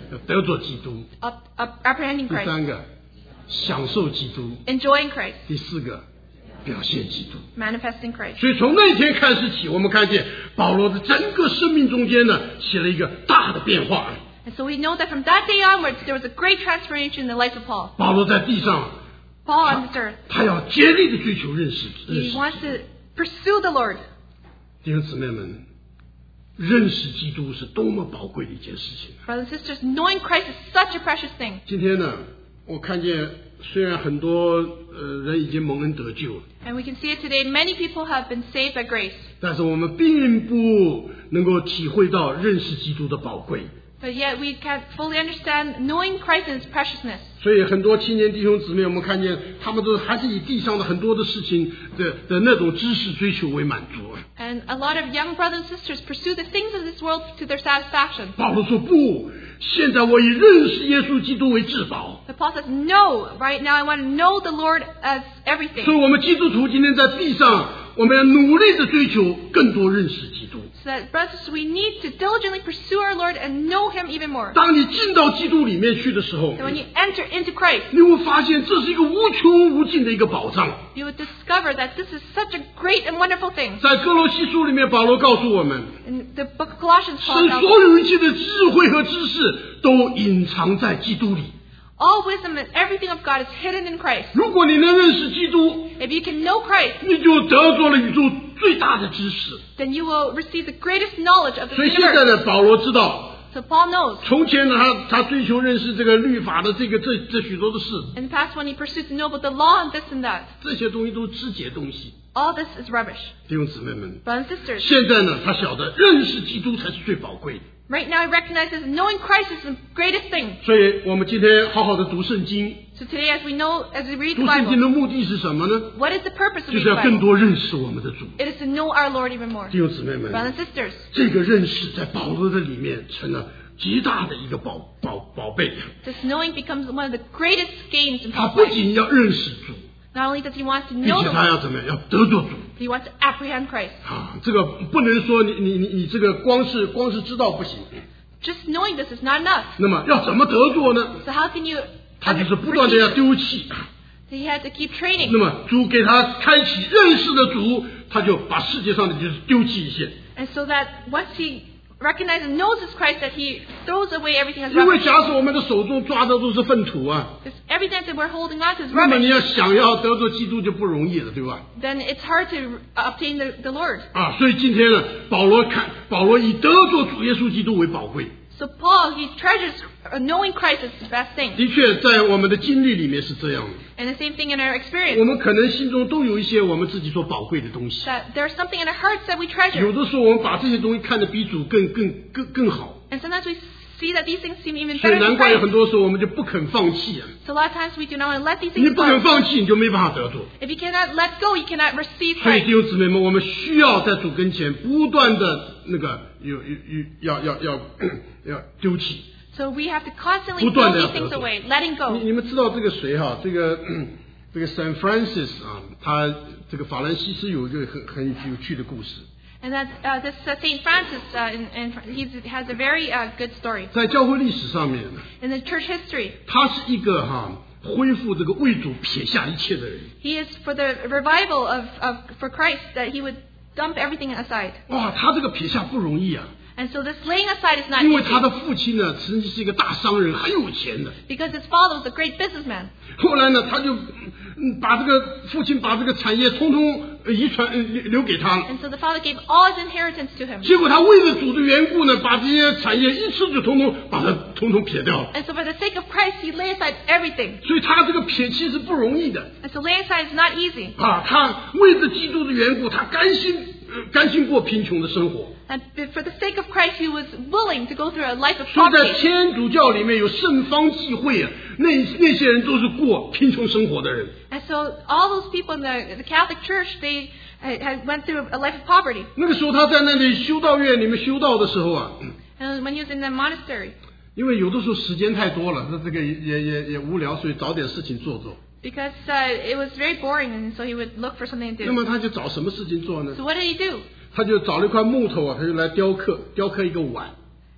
Speaker 1: 要得着基督；
Speaker 2: up, up, apprehending
Speaker 1: 第
Speaker 2: Christ,
Speaker 1: 三个，享受基督；
Speaker 2: enjoying Christ,
Speaker 1: 第四个，表现基督。
Speaker 2: manifesting Christ.
Speaker 1: 所以从那天开始起，我们看见保罗的整个生命中间呢，起了一个大的变化。
Speaker 2: And so we know that from that day onwards, there was a great transformation in the life of Paul.
Speaker 1: 保罗在地上，
Speaker 2: Paul on this earth,
Speaker 1: 他要竭力的追求认识认
Speaker 2: he
Speaker 1: 识。
Speaker 2: wants to pursue the Lord.
Speaker 1: 弟兄姊妹们，认识基督是多么宝贵的一件事情。
Speaker 2: Brothers and sisters, knowing Christ is such a precious thing.
Speaker 1: 今天呢，我看见虽然很多呃人已经蒙恩得救了，
Speaker 2: And we can see it today. Many people have been saved by grace.
Speaker 1: 但是我们并不能够体会到认识基督的宝贵。
Speaker 2: But yet we can't fully understand knowing Christ and His preciousness.
Speaker 1: 所以很多青年弟兄姊妹，我们看见他们都还是以地上的很多的事情的的那种知识追求为满足。
Speaker 2: And a lot of young brothers and sisters pursue the things of this world to their satisfaction.
Speaker 1: 保罗说不，现在我以认识耶稣基督为至宝。
Speaker 2: But Paul says, no, right now I want to know the Lord as
Speaker 1: 所以
Speaker 2: everything.
Speaker 1: 我们基督徒今天在地上，我们要努力的追求更多认识基督。
Speaker 2: So that, brothers, we need to diligently pursue our Lord and know Him even more.
Speaker 1: 当你进到基督里面去的时候，
Speaker 2: And when you enter into Christ,
Speaker 1: 你会发现这是一个无穷无尽的一个宝藏。
Speaker 2: you would discover that this is such a great and wonderful thing.
Speaker 1: 在哥罗西书里面，保罗告诉我们，
Speaker 2: In the book of Colossians,
Speaker 1: 神
Speaker 2: Paul tells
Speaker 1: 所
Speaker 2: us,
Speaker 1: 有一切的智慧和知识都隐藏在基督里。
Speaker 2: all wisdom and everything of God is hidden in Christ.
Speaker 1: 如果你能认识基督，
Speaker 2: If you can know Christ,
Speaker 1: 你就得着了宇宙最大的知识。
Speaker 2: then you will receive the greatest knowledge of the
Speaker 1: 所以现在
Speaker 2: universe.
Speaker 1: 呢，保罗知道，
Speaker 2: So Paul knows.
Speaker 1: 从前呢，他他追求认识这个律法的这个这这许多的事，
Speaker 2: In the past, when he pursued to know about the law and this and that,
Speaker 1: 这些东西都是肢解东西。
Speaker 2: all this is rubbish.
Speaker 1: 弟兄姊妹们，
Speaker 2: Brothers and sisters,
Speaker 1: 现在呢，他晓得认识基督才是最宝贵的。
Speaker 2: right now he recognizes knowing Christ is the greatest thing.
Speaker 1: 所以我们今天好好的读圣经，
Speaker 2: So today, as we know, as we read the
Speaker 1: 读圣经
Speaker 2: Bible,
Speaker 1: 的目的是什么呢？
Speaker 2: what is the purpose of
Speaker 1: 就
Speaker 2: reading
Speaker 1: 是
Speaker 2: the
Speaker 1: 要更
Speaker 2: Bible?
Speaker 1: 多认识我们的主。
Speaker 2: It is to know our Lord even more.
Speaker 1: 弟兄姊妹们，
Speaker 2: Brothers and sisters,
Speaker 1: 这个认识在保罗的里面成了极大的一个宝宝宝贝。
Speaker 2: this knowing becomes one of the greatest gains in
Speaker 1: 他
Speaker 2: Paul's
Speaker 1: 不
Speaker 2: life.
Speaker 1: 仅要认识主，
Speaker 2: Not only does he want to
Speaker 1: 并
Speaker 2: know
Speaker 1: 且
Speaker 2: the
Speaker 1: 他
Speaker 2: Lord,
Speaker 1: 要怎么样？要得着主。
Speaker 2: he wants to apprehend Christ.
Speaker 1: 啊，这个不能说你你你你这个光是光是知道不行。
Speaker 2: Just knowing this is not enough.
Speaker 1: 那么要怎么得着呢？
Speaker 2: So how can you
Speaker 1: 他就是不断的要
Speaker 2: receive it?
Speaker 1: 丢弃。
Speaker 2: He had to keep training.
Speaker 1: 那么主给他开启认识的主，他就把世界上的就是丢弃一些。
Speaker 2: And so that once he recognizes and knows this Christ, that he throws away everything as
Speaker 1: 因为
Speaker 2: rubbish.
Speaker 1: 假使我们的手中抓的都是粪土啊，
Speaker 2: Because everything that we're holding on to is
Speaker 1: 那么你
Speaker 2: rubbish.
Speaker 1: 要想要得着基督就不容易了，对吧？
Speaker 2: Then it's hard to obtain the, the Lord.
Speaker 1: 啊，所以今天呢，保罗看保罗以得着主耶稣基督为宝贵。
Speaker 2: So Paul, he treasures uh, knowing Christ is the best thing.
Speaker 1: 的确，在我们的经历里面是这样的。
Speaker 2: And the same thing in our
Speaker 1: 我
Speaker 2: experience.
Speaker 1: 们可能心中都有一些我们自己所宝贵的东西，
Speaker 2: That there's something in our hearts that we
Speaker 1: 有
Speaker 2: treasure.
Speaker 1: 的时候我们把这些东西看得比主更更更更好，
Speaker 2: And sometimes we see that these things seem even
Speaker 1: 所以
Speaker 2: better
Speaker 1: 难
Speaker 2: than
Speaker 1: 怪有很
Speaker 2: Christ.
Speaker 1: 多时候我们就不肯放弃啊。
Speaker 2: So a lot of times we do not want to let these
Speaker 1: 你
Speaker 2: things
Speaker 1: 不肯
Speaker 2: go.
Speaker 1: 放弃，你就没办法得着。
Speaker 2: If you cannot let go, you cannot receive
Speaker 1: 所以
Speaker 2: Christ.
Speaker 1: 弟兄姊妹们，我们需要在主跟前不断的那个有有有要要要要丢弃。
Speaker 2: So we have to constantly
Speaker 1: 不
Speaker 2: throw
Speaker 1: 断地
Speaker 2: these
Speaker 1: 要得
Speaker 2: things
Speaker 1: 着。
Speaker 2: away, letting
Speaker 1: 你
Speaker 2: go.
Speaker 1: 你们知道这个谁哈？这个这个 Saint Francis 啊，他这个法兰西斯有一个很很有趣的故事。
Speaker 2: And that uh, this uh, Saint Francis, uh, in, in, he has a very uh, good story.
Speaker 1: 在教会历史上面，
Speaker 2: In the church history,
Speaker 1: 他是一个哈恢复这个为主撇下一切的人。
Speaker 2: he is for the revival of, of for Christ, that he would dump everything aside.
Speaker 1: 哇，他这个撇下不容易啊，
Speaker 2: And so this laying aside is not
Speaker 1: 因为他
Speaker 2: easy,
Speaker 1: 的父亲呢曾经是一个大商人，很有钱的。
Speaker 2: because his father was a great businessman.
Speaker 1: 后来呢，他就嗯把这个父亲把这个产业通通呃遗传呃留留给他了。
Speaker 2: And so the father gave all his inheritance to him.
Speaker 1: 结果他为了主的缘故呢，把这些产业一次就通通把它通通撇掉了。
Speaker 2: And so for the sake of Christ, he laid aside everything.
Speaker 1: 所以他这个撇弃是不容易的
Speaker 2: And so laying aside is not easy.
Speaker 1: 啊！他为了基督的缘故，他甘心、呃、甘心过贫穷的生活。
Speaker 2: And for the sake of Christ, he was willing to go through a life of
Speaker 1: 所以在
Speaker 2: poverty.
Speaker 1: 天主教里面有圣方济会啊，那那些人都是过贫穷生活的人。
Speaker 2: And so all those people in the, the Catholic Church, they had had went through a life of poverty.
Speaker 1: 那个时候他在那里修道院里面修道的时候啊，
Speaker 2: And when he was in the monastery,
Speaker 1: 因为有的时候时间太多了，那这个也也也也无聊，所以找点事情做做。
Speaker 2: because uh, it was very boring, and so he would look for something to
Speaker 1: 那
Speaker 2: do.
Speaker 1: 么他就找什么事情做呢？
Speaker 2: So what did he do?
Speaker 1: 他就找了一块木头啊，他就来雕刻，雕刻一个碗。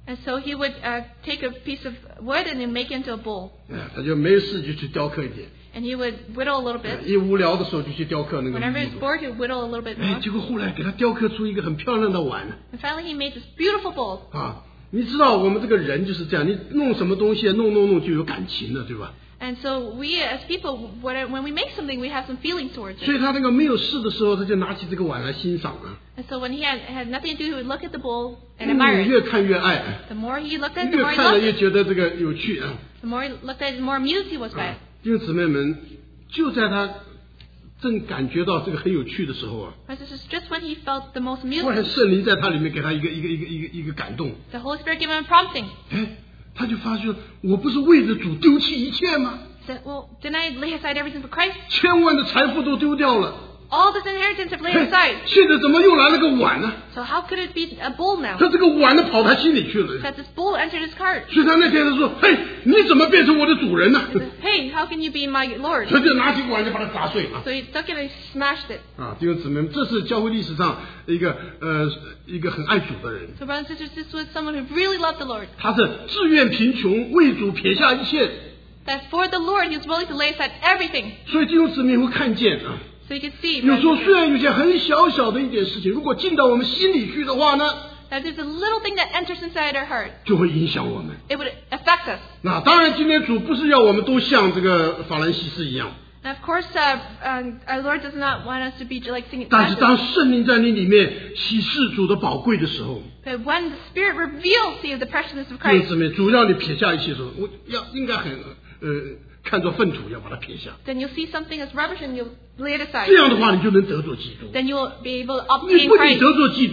Speaker 2: And so he would uh, take a piece of wood and then make it into a bowl.
Speaker 1: 哎，他就没事就去雕刻一点。
Speaker 2: And he would whittle a little
Speaker 1: 哎
Speaker 2: bit.
Speaker 1: 一无聊的时候就去雕刻那个
Speaker 2: Whenever
Speaker 1: 玉
Speaker 2: he's
Speaker 1: 子。
Speaker 2: bored, he would whittle a little bit
Speaker 1: 哎，
Speaker 2: more.
Speaker 1: 结果后来给他雕刻出一个很漂亮的碗
Speaker 2: And finally, he made this beautiful bowl.
Speaker 1: 啊！你知道我们这个人就是这样，你弄什么东西弄弄弄就有感情了，对吧？
Speaker 2: And so we as people, when when we make something, we have some feelings towards
Speaker 1: 所以
Speaker 2: it.
Speaker 1: 他那个没有事的时候，他就拿起这个碗来欣赏啊。
Speaker 2: And so when he had, had nothing to do, he would look at the bowl and
Speaker 1: 嗯
Speaker 2: admire
Speaker 1: 越
Speaker 2: it.
Speaker 1: 看越爱，
Speaker 2: The more he looked at it, the
Speaker 1: 越
Speaker 2: more he
Speaker 1: 看了
Speaker 2: loved
Speaker 1: 越
Speaker 2: it.
Speaker 1: 觉得这个有趣啊！
Speaker 2: The more he looked at it, the more amused he was by
Speaker 1: 啊
Speaker 2: it.
Speaker 1: 弟兄姊妹们，就在他正感觉到这个很有趣的时候啊，
Speaker 2: But this is just when he felt the most
Speaker 1: 突然
Speaker 2: amused.
Speaker 1: 圣灵在他里面给他一个一个一个一个一个感动，
Speaker 2: The Holy Spirit gave him a prompting.
Speaker 1: 哎，他就发现我不是为着主丢弃一切吗？
Speaker 2: He said, well, didn't I lay aside everything for Christ?
Speaker 1: 千万的财富都丢掉了，
Speaker 2: All this inheritance I've laid
Speaker 1: 哎
Speaker 2: aside.
Speaker 1: 现在怎么又来了个碗呢？
Speaker 2: So how could it be a bull now?
Speaker 1: 他这个碗呢跑他心里去了，
Speaker 2: That this bull entered his cart.
Speaker 1: 所以他那天他说：“嘿，你怎么变成我的主人呢
Speaker 2: He said, hey, how can you be my Lord? ？”
Speaker 1: 他就拿起碗就把它砸碎了。
Speaker 2: So he took it and he smashed it.
Speaker 1: 啊，弟兄姊妹们，这是教会历史上一个呃一个很爱主的人，
Speaker 2: So brothers and sisters, this was someone who really loved the Lord.
Speaker 1: 他是自愿贫穷，为主撇下一切。
Speaker 2: That for the Lord, he was willing to lay aside everything.
Speaker 1: 所以弟兄姊妹会看见啊，
Speaker 2: So you can see
Speaker 1: 有时候
Speaker 2: brothers and
Speaker 1: 虽然有些很小小的一点事情，如果进到我们心里去的话呢，
Speaker 2: that there's a little thing that enters inside our heart.
Speaker 1: 就会影响我们。
Speaker 2: It would affect us.
Speaker 1: 那当然，今天主不是要我们都像这个法兰西斯一样，
Speaker 2: And of course, uh, um, our Lord does not want us to be like singing.
Speaker 1: 但是当圣灵在你里面启示主的宝贵的时候，
Speaker 2: But when the Spirit reveals to you the preciousness of
Speaker 1: 弟兄
Speaker 2: Christ,
Speaker 1: 姊妹，主要你撇下一切的时候，我要应该很呃看作粪土，要把它撇下。
Speaker 2: then you'll see something as rubbish and you'll lay it aside.
Speaker 1: 这样的话，你就能得着基督。
Speaker 2: Then you will be able to
Speaker 1: 你
Speaker 2: obtain
Speaker 1: 不仅
Speaker 2: Christ,
Speaker 1: 得着基督，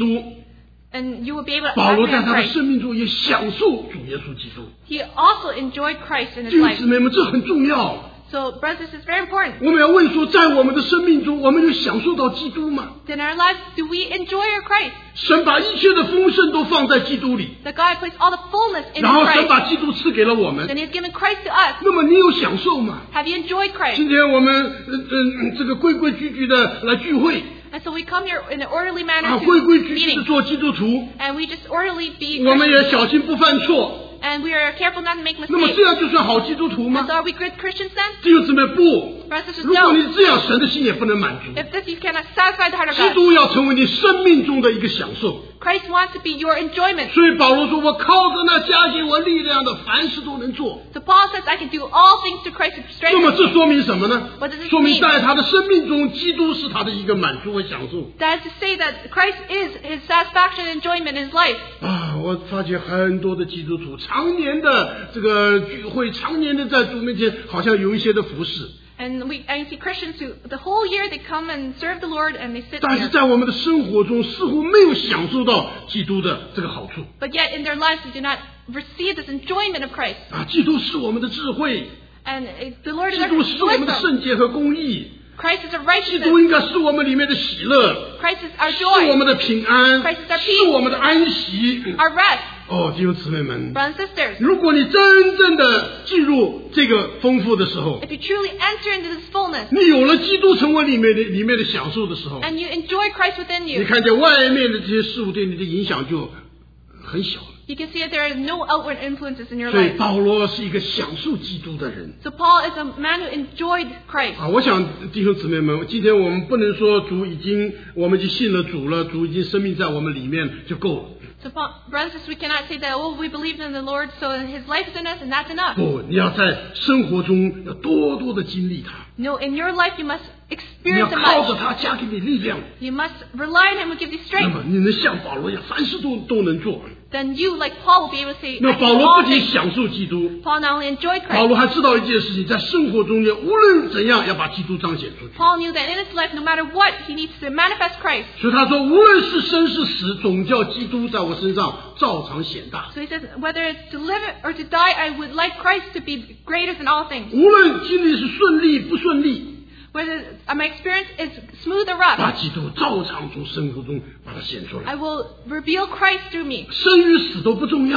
Speaker 2: and you will be able to
Speaker 1: 保罗在
Speaker 2: obtain
Speaker 1: 他的
Speaker 2: Christ.
Speaker 1: 生命中也享受主耶稣基督。
Speaker 2: He also enjoyed Christ in
Speaker 1: 弟
Speaker 2: his
Speaker 1: 兄
Speaker 2: life.
Speaker 1: 姊妹们，这很重要。
Speaker 2: So, brothers, this is very important.
Speaker 1: 我们要问说，在我们的生命中，我们有享受到基督吗？
Speaker 2: In our lives, do we enjoy our Christ?
Speaker 1: 神把一切的丰盛都放在基督里，
Speaker 2: That God placed all the fullness in
Speaker 1: 然后神
Speaker 2: Christ.
Speaker 1: 把基督赐给了我们。
Speaker 2: Then He has given Christ to us.
Speaker 1: 那么你有享受吗？
Speaker 2: Have you enjoyed Christ?
Speaker 1: 今天我们嗯嗯这个规规矩矩的来聚会
Speaker 2: And so we come here in an orderly manner
Speaker 1: 啊，
Speaker 2: to
Speaker 1: 规规矩矩的
Speaker 2: meeting.
Speaker 1: 做基督徒，
Speaker 2: And we just orderly be
Speaker 1: 我们也
Speaker 2: Christians.
Speaker 1: 小心不犯错。
Speaker 2: And we are careful not to make
Speaker 1: 那么
Speaker 2: mistakes.
Speaker 1: 这样就算好基督徒
Speaker 2: And
Speaker 1: 吗
Speaker 2: so？are we good Christians then?
Speaker 1: 弟兄姊妹，不。
Speaker 2: Brothers and sisters,
Speaker 1: 如果
Speaker 2: no.
Speaker 1: 你这样，神的心也不能满足。
Speaker 2: If this you cannot satisfy the heart of
Speaker 1: 基
Speaker 2: God.
Speaker 1: 督要成为你生命中的一个享受。
Speaker 2: Christ wants to be your enjoyment.
Speaker 1: 所以保罗说：“我靠着那加给我力量的，凡事都能做。
Speaker 2: So Paul says, I can do all things through Christ who ”
Speaker 1: 那么
Speaker 2: strengthens me.
Speaker 1: 这说明什么呢
Speaker 2: What does it？
Speaker 1: 说明
Speaker 2: mean？
Speaker 1: 在他的生命中，基督是他的一个满足和享受。
Speaker 2: That is to say that Christ is his satisfaction and enjoyment in his life.
Speaker 1: 啊，我发现很多的基督徒常年的这个聚会，常年的在主面前，好像有一些的服侍，
Speaker 2: And we I see Christians who the whole year they come and serve the Lord and they sit
Speaker 1: 但是
Speaker 2: here.
Speaker 1: 在我们的生活中，似乎没有享受到基督的这个好处。
Speaker 2: But yet in their lives they do not receive this enjoyment of Christ.
Speaker 1: 啊，基督是我们的智慧，
Speaker 2: And uh, the Lord is
Speaker 1: 基
Speaker 2: our
Speaker 1: 督是我们的
Speaker 2: wisdom.
Speaker 1: 圣洁和公义，
Speaker 2: Christ is our
Speaker 1: 基督
Speaker 2: righteousness.
Speaker 1: 应该是我们里面的喜乐，
Speaker 2: Christ is our
Speaker 1: 是我
Speaker 2: joy,
Speaker 1: 们的平安，
Speaker 2: Christ is our peace.
Speaker 1: 是我们的安息。
Speaker 2: our rest.
Speaker 1: 哦，弟兄姊妹们，
Speaker 2: Brothers and sisters,
Speaker 1: 如果你真正的进入这个丰富的时候，
Speaker 2: if you truly enter into this fullness
Speaker 1: 你有了基督成为里面的里面的享受的时候，
Speaker 2: and you enjoy Christ within
Speaker 1: 你
Speaker 2: you,
Speaker 1: 看见外面的这些事物对你的影响就很小了。
Speaker 2: you can see that there are no outward influences in your
Speaker 1: 所以
Speaker 2: life.
Speaker 1: 保罗是一个享受基督的人
Speaker 2: So Paul is a man who enjoyed Christ.
Speaker 1: 啊！我想弟兄姊妹们，今天我们不能说主已经我们已经信了主了，主已经生命在我们里面就够了。
Speaker 2: So Paul, brothers and sisters, we cannot say that, oh, we believed in the Lord, so his life is in us and that's enough.
Speaker 1: 不，你要在生活中要多多的经历他，
Speaker 2: No, in your life you must
Speaker 1: 你要
Speaker 2: experience Him
Speaker 1: 靠着
Speaker 2: much.
Speaker 1: 他加给你力量，
Speaker 2: You must rely on Him who gives you
Speaker 1: 那
Speaker 2: strength.
Speaker 1: 么你能像保罗一样，凡事都都能做。
Speaker 2: Then you, like Paul, will be able to say,
Speaker 1: 那
Speaker 2: I
Speaker 1: 保
Speaker 2: can do
Speaker 1: 罗
Speaker 2: all
Speaker 1: 不仅
Speaker 2: things.
Speaker 1: 享受基督，
Speaker 2: Paul not only enjoyed
Speaker 1: 保
Speaker 2: Christ,
Speaker 1: 罗还知道一件事情，在生活中间无论怎样要把基督彰显出去。
Speaker 2: Paul knew that in his life, no matter what, he needs to manifest Christ.
Speaker 1: 所以他说，无论是生是死，总叫基督在我身上照常显大。
Speaker 2: So he says, whether it's to live or to die, I would like Christ to be greater than all things.
Speaker 1: 无论经历是顺利不顺利，
Speaker 2: Whether my experience is smooth or
Speaker 1: 把
Speaker 2: rough,
Speaker 1: 基督照常从生活中把它显出来。
Speaker 2: I will reveal Christ through me.
Speaker 1: 生与死都不重要，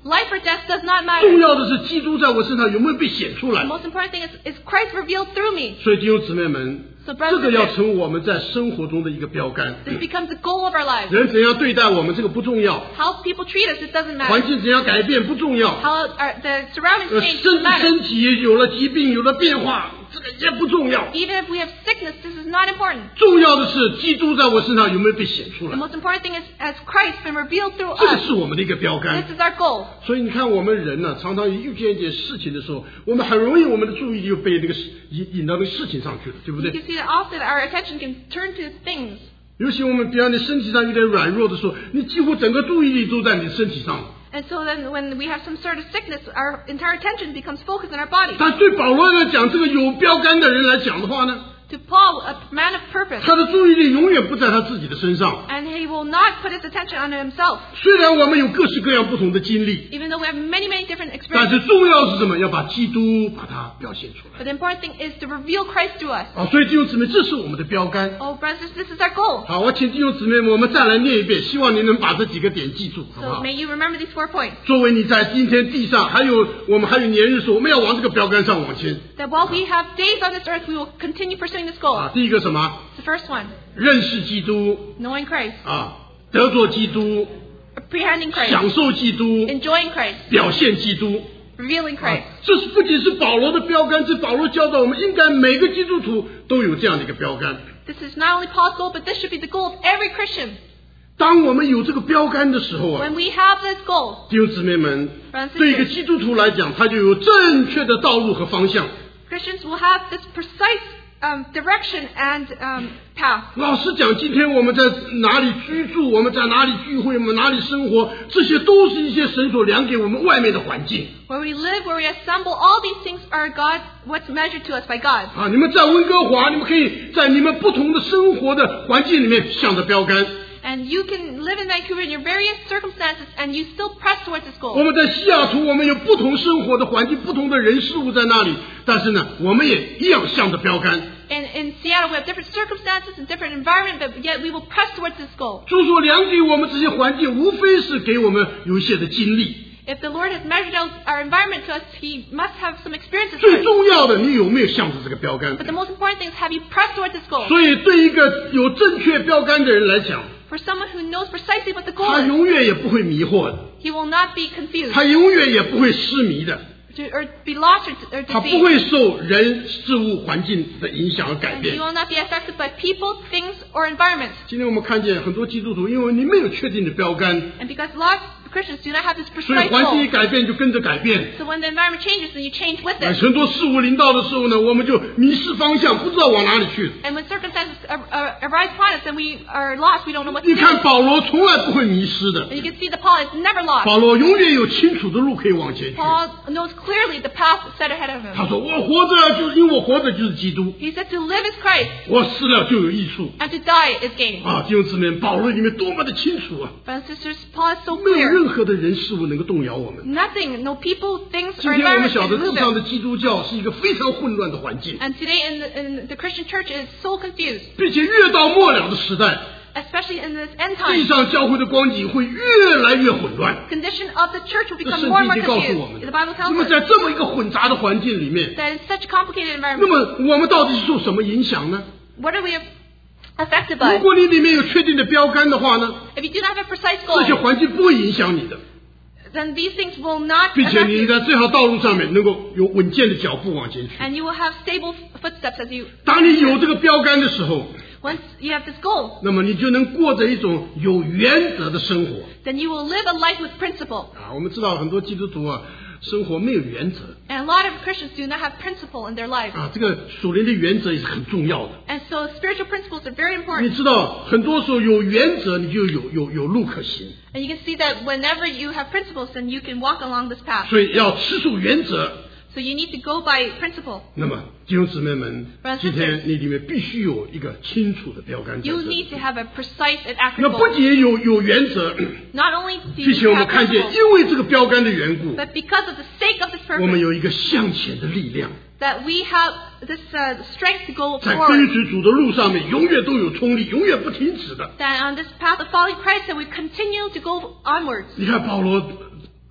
Speaker 2: Life or death does not
Speaker 1: 重
Speaker 2: matter.
Speaker 1: 要的是基督在我身上有没有被显出
Speaker 2: The
Speaker 1: 来。
Speaker 2: most important thing is, is Christ revealed through me.
Speaker 1: 所以弟兄姊妹们，
Speaker 2: So
Speaker 1: 这
Speaker 2: brothers
Speaker 1: 个
Speaker 2: and
Speaker 1: 要
Speaker 2: sisters,
Speaker 1: 成为我们在生活中的一个标杆。
Speaker 2: this becomes the goal of our lives.
Speaker 1: 人怎样对待我们，这个不重要；
Speaker 2: How people treat us, it doesn't
Speaker 1: 环
Speaker 2: matter.
Speaker 1: 境怎样改变不重要；
Speaker 2: How our, the surroundings
Speaker 1: 呃，
Speaker 2: change
Speaker 1: 身
Speaker 2: doesn't matter.
Speaker 1: 身体有了疾病，有了变化，这个也不重要。
Speaker 2: Even if we have sickness, this is not important.
Speaker 1: 重要的是基督在我身上有没有被显出
Speaker 2: The
Speaker 1: 来，
Speaker 2: most important thing is as Christ been revealed through
Speaker 1: 这个
Speaker 2: us.
Speaker 1: 是我们的一个标杆
Speaker 2: This。is our goal.
Speaker 1: 所以你看，我们人呢、常常遇见一件事情的时候，我们很容易我们的注意力就被那个事引引到那个事情上去了，对不
Speaker 2: You
Speaker 1: 对？
Speaker 2: can see that often our attention can turn to things.
Speaker 1: 尤其我们比方你身体上有点软弱的时候，你几乎整个注意力都在你的身体上了。
Speaker 2: And so then when we have some sort of sickness, our entire attention becomes focused on our body.
Speaker 1: 但对保罗来讲，这个有标杆的人来讲的话呢，
Speaker 2: To Paul, a man of purpose,
Speaker 1: 他的注意力永远不在他自己的身上。
Speaker 2: and he will not put his attention on himself.
Speaker 1: 虽然我们有各式各样不同的经历，
Speaker 2: Even though we have many, many different
Speaker 1: 但是
Speaker 2: experiences.
Speaker 1: 重要是什么？要把基督把它表现出来
Speaker 2: But the important thing is to reveal Christ to us.
Speaker 1: 啊！所以弟兄姊妹，这是我们的标杆。
Speaker 2: Oh, brothers, this is our goal.
Speaker 1: 好，我请弟兄姊妹们，我们再来念一遍，希望你能把这几个点记住，好不
Speaker 2: So
Speaker 1: 好？
Speaker 2: may you remember these four points.
Speaker 1: 作为你在今天地上，还有我们还有年日时，我们要往这个标杆上往前
Speaker 2: That while we have days on this earth, we will continue pursuing this goal.
Speaker 1: 啊！第一个什么？
Speaker 2: The first one,
Speaker 1: 认识基督
Speaker 2: knowing Christ,
Speaker 1: 啊，得着基督，
Speaker 2: apprehending Christ,
Speaker 1: 享受基督，
Speaker 2: enjoying Christ,
Speaker 1: 表现基督。
Speaker 2: revealing
Speaker 1: 啊
Speaker 2: Christ.
Speaker 1: 这是不仅是保罗的标杆，这保罗教导我们，应该每个基督徒都有这样的一个标杆。
Speaker 2: This is not only Paul's goal, but this should be the goal of every Christian.
Speaker 1: 当我们有这个标杆的时候啊，
Speaker 2: When we have this goal,
Speaker 1: 弟兄姊妹们
Speaker 2: Brothers and，sisters
Speaker 1: 对一个基督徒来讲，他就有正确的道路和方向。
Speaker 2: Christians will have this precise um, direction and um, path.
Speaker 1: 老实讲，今天我们在哪里居住，我们在哪里聚会，我们哪里生活，这些都是一些神所量给我们外面的环境
Speaker 2: Where we live, where we assemble, all these things are God, what's measured to us by God.
Speaker 1: 啊！你们在温哥华，你们可以在你们不同的生活的环境里面向着标杆。
Speaker 2: And you can live in Vancouver in your various circumstances, and you still press towards this
Speaker 1: 我
Speaker 2: goal.
Speaker 1: 们在西雅图，我们有不同生活的环境，不同的人事物在那里，但是呢，我们也一样向着标杆。
Speaker 2: And in Seattle, we have different circumstances and different environment, but yet we will press towards this goal.
Speaker 1: 主所量给我们这些环境，无非是给我们有一些的经历。
Speaker 2: If the Lord has measured out our environment to us, He must have some experiences
Speaker 1: 最
Speaker 2: first.
Speaker 1: 重要的，你有没有向着这个标杆
Speaker 2: But？the most important thing is, have you pressed towards this goal?
Speaker 1: 所以，对一个有正确标杆的人来讲，
Speaker 2: For someone who knows precisely what the
Speaker 1: 他
Speaker 2: goal is,
Speaker 1: 永远也不会迷惑的，
Speaker 2: he will not be confused
Speaker 1: 他永远也不会失迷的，
Speaker 2: to, or be lost or, or
Speaker 1: 他不
Speaker 2: deceived.
Speaker 1: 会受人事物环境的影响而改
Speaker 2: And
Speaker 1: 变
Speaker 2: he。will not be affected by people, things, or environments.
Speaker 1: 今天我们看见很多基督徒，因为你没有确定的标杆，
Speaker 2: And because a lot of Christians do not have this
Speaker 1: 所以
Speaker 2: precise
Speaker 1: 环境一
Speaker 2: goal,
Speaker 1: 改变就跟着改变。
Speaker 2: so when the environment changes, then you change with
Speaker 1: 哎
Speaker 2: it.
Speaker 1: 很多事物临到的时候呢，我们就迷失方向，不知道往哪里去。
Speaker 2: And when circumstances ar- ar- arise upon us and we are lost, we don't know what to
Speaker 1: 你
Speaker 2: do.
Speaker 1: 看保罗从来不会迷失的，
Speaker 2: And you can see that Paul is never lost.
Speaker 1: 保罗永远有清楚的路可以往前去。
Speaker 2: Paul knows clearly the path set ahead of
Speaker 1: 他
Speaker 2: him.
Speaker 1: 说：“我活着就是因为我活着就是基督，
Speaker 2: He said to live is Christ,
Speaker 1: 我死了就有益处。
Speaker 2: and to die is gain. ”
Speaker 1: 啊，弟兄姊妹，保罗里面多么的清楚啊！
Speaker 2: Brothers and sisters, Paul is so
Speaker 1: 没有
Speaker 2: clear.
Speaker 1: 任何的人事物能够动摇我们。
Speaker 2: Nothing, no people, things,
Speaker 1: 今
Speaker 2: or
Speaker 1: 天我们
Speaker 2: environment
Speaker 1: 晓
Speaker 2: can
Speaker 1: 得
Speaker 2: move
Speaker 1: 地上
Speaker 2: him.
Speaker 1: 的基督教是一个非常混乱的环境，
Speaker 2: And today in the, in the Christian church is so confused,
Speaker 1: 并且越到末了的时代，
Speaker 2: especially in this end
Speaker 1: 地
Speaker 2: time.
Speaker 1: 上教会的光景会越来越混乱。
Speaker 2: Condition of the church will
Speaker 1: 这
Speaker 2: become
Speaker 1: 圣
Speaker 2: more
Speaker 1: 经
Speaker 2: and more
Speaker 1: 已经告诉我
Speaker 2: confused.
Speaker 1: 们
Speaker 2: The Bible
Speaker 1: 那
Speaker 2: tells
Speaker 1: 么
Speaker 2: us
Speaker 1: 在这么一个混杂的环境里面，
Speaker 2: that in such a complicated
Speaker 1: 那
Speaker 2: environment,
Speaker 1: 么我们到底是受什么影响呢？
Speaker 2: what are we affected
Speaker 1: 如
Speaker 2: by?
Speaker 1: 果你里面有确定的标杆的话呢，
Speaker 2: If you do not have a precise
Speaker 1: 这些
Speaker 2: goal,
Speaker 1: 环境不会影响你的，
Speaker 2: then these things will not
Speaker 1: 并且
Speaker 2: affect
Speaker 1: 你
Speaker 2: you.
Speaker 1: 在这条道路上面能够有稳健的脚步往前去。
Speaker 2: And you will have stable footsteps as you,
Speaker 1: 当你有这个标杆的时候，
Speaker 2: once you have this goal,
Speaker 1: 那么你就能过着一种有原则的生活
Speaker 2: then you will live a life with principle.
Speaker 1: 啊！我们知道很多基督徒啊，生活没有原则
Speaker 2: And a lot of Christians do not have principle in their lives.
Speaker 1: 啊，这个属灵的原则也是很重要的。
Speaker 2: And so spiritual principles are very
Speaker 1: 你
Speaker 2: important.
Speaker 1: 知道，很多时候有原则，你就有有有路可行。
Speaker 2: And you can see that whenever you have principles, then you can walk along this path.
Speaker 1: 所以要持守原则。
Speaker 2: So you need to go by principle.
Speaker 1: 那么弟兄姊妹们
Speaker 2: Brothers and，
Speaker 1: 今天你里面必须有一个清楚的标杆在
Speaker 2: You
Speaker 1: 这里
Speaker 2: need to have a precise and accurate
Speaker 1: 那不
Speaker 2: goal.
Speaker 1: 仅有有原则，
Speaker 2: Not only do
Speaker 1: 并且
Speaker 2: you
Speaker 1: 我们
Speaker 2: have
Speaker 1: 看见，
Speaker 2: principles,
Speaker 1: 因为这个标杆的缘故，
Speaker 2: but because of the sake of this
Speaker 1: 我们
Speaker 2: purpose,
Speaker 1: 有一个向前的力量，
Speaker 2: that we have this uh, strength to go
Speaker 1: 在跟
Speaker 2: forward.
Speaker 1: 随主的路上面，永远都有冲力，永远不停止的。
Speaker 2: That on this path of following Christ, that we continue to go onwards.
Speaker 1: 你看保罗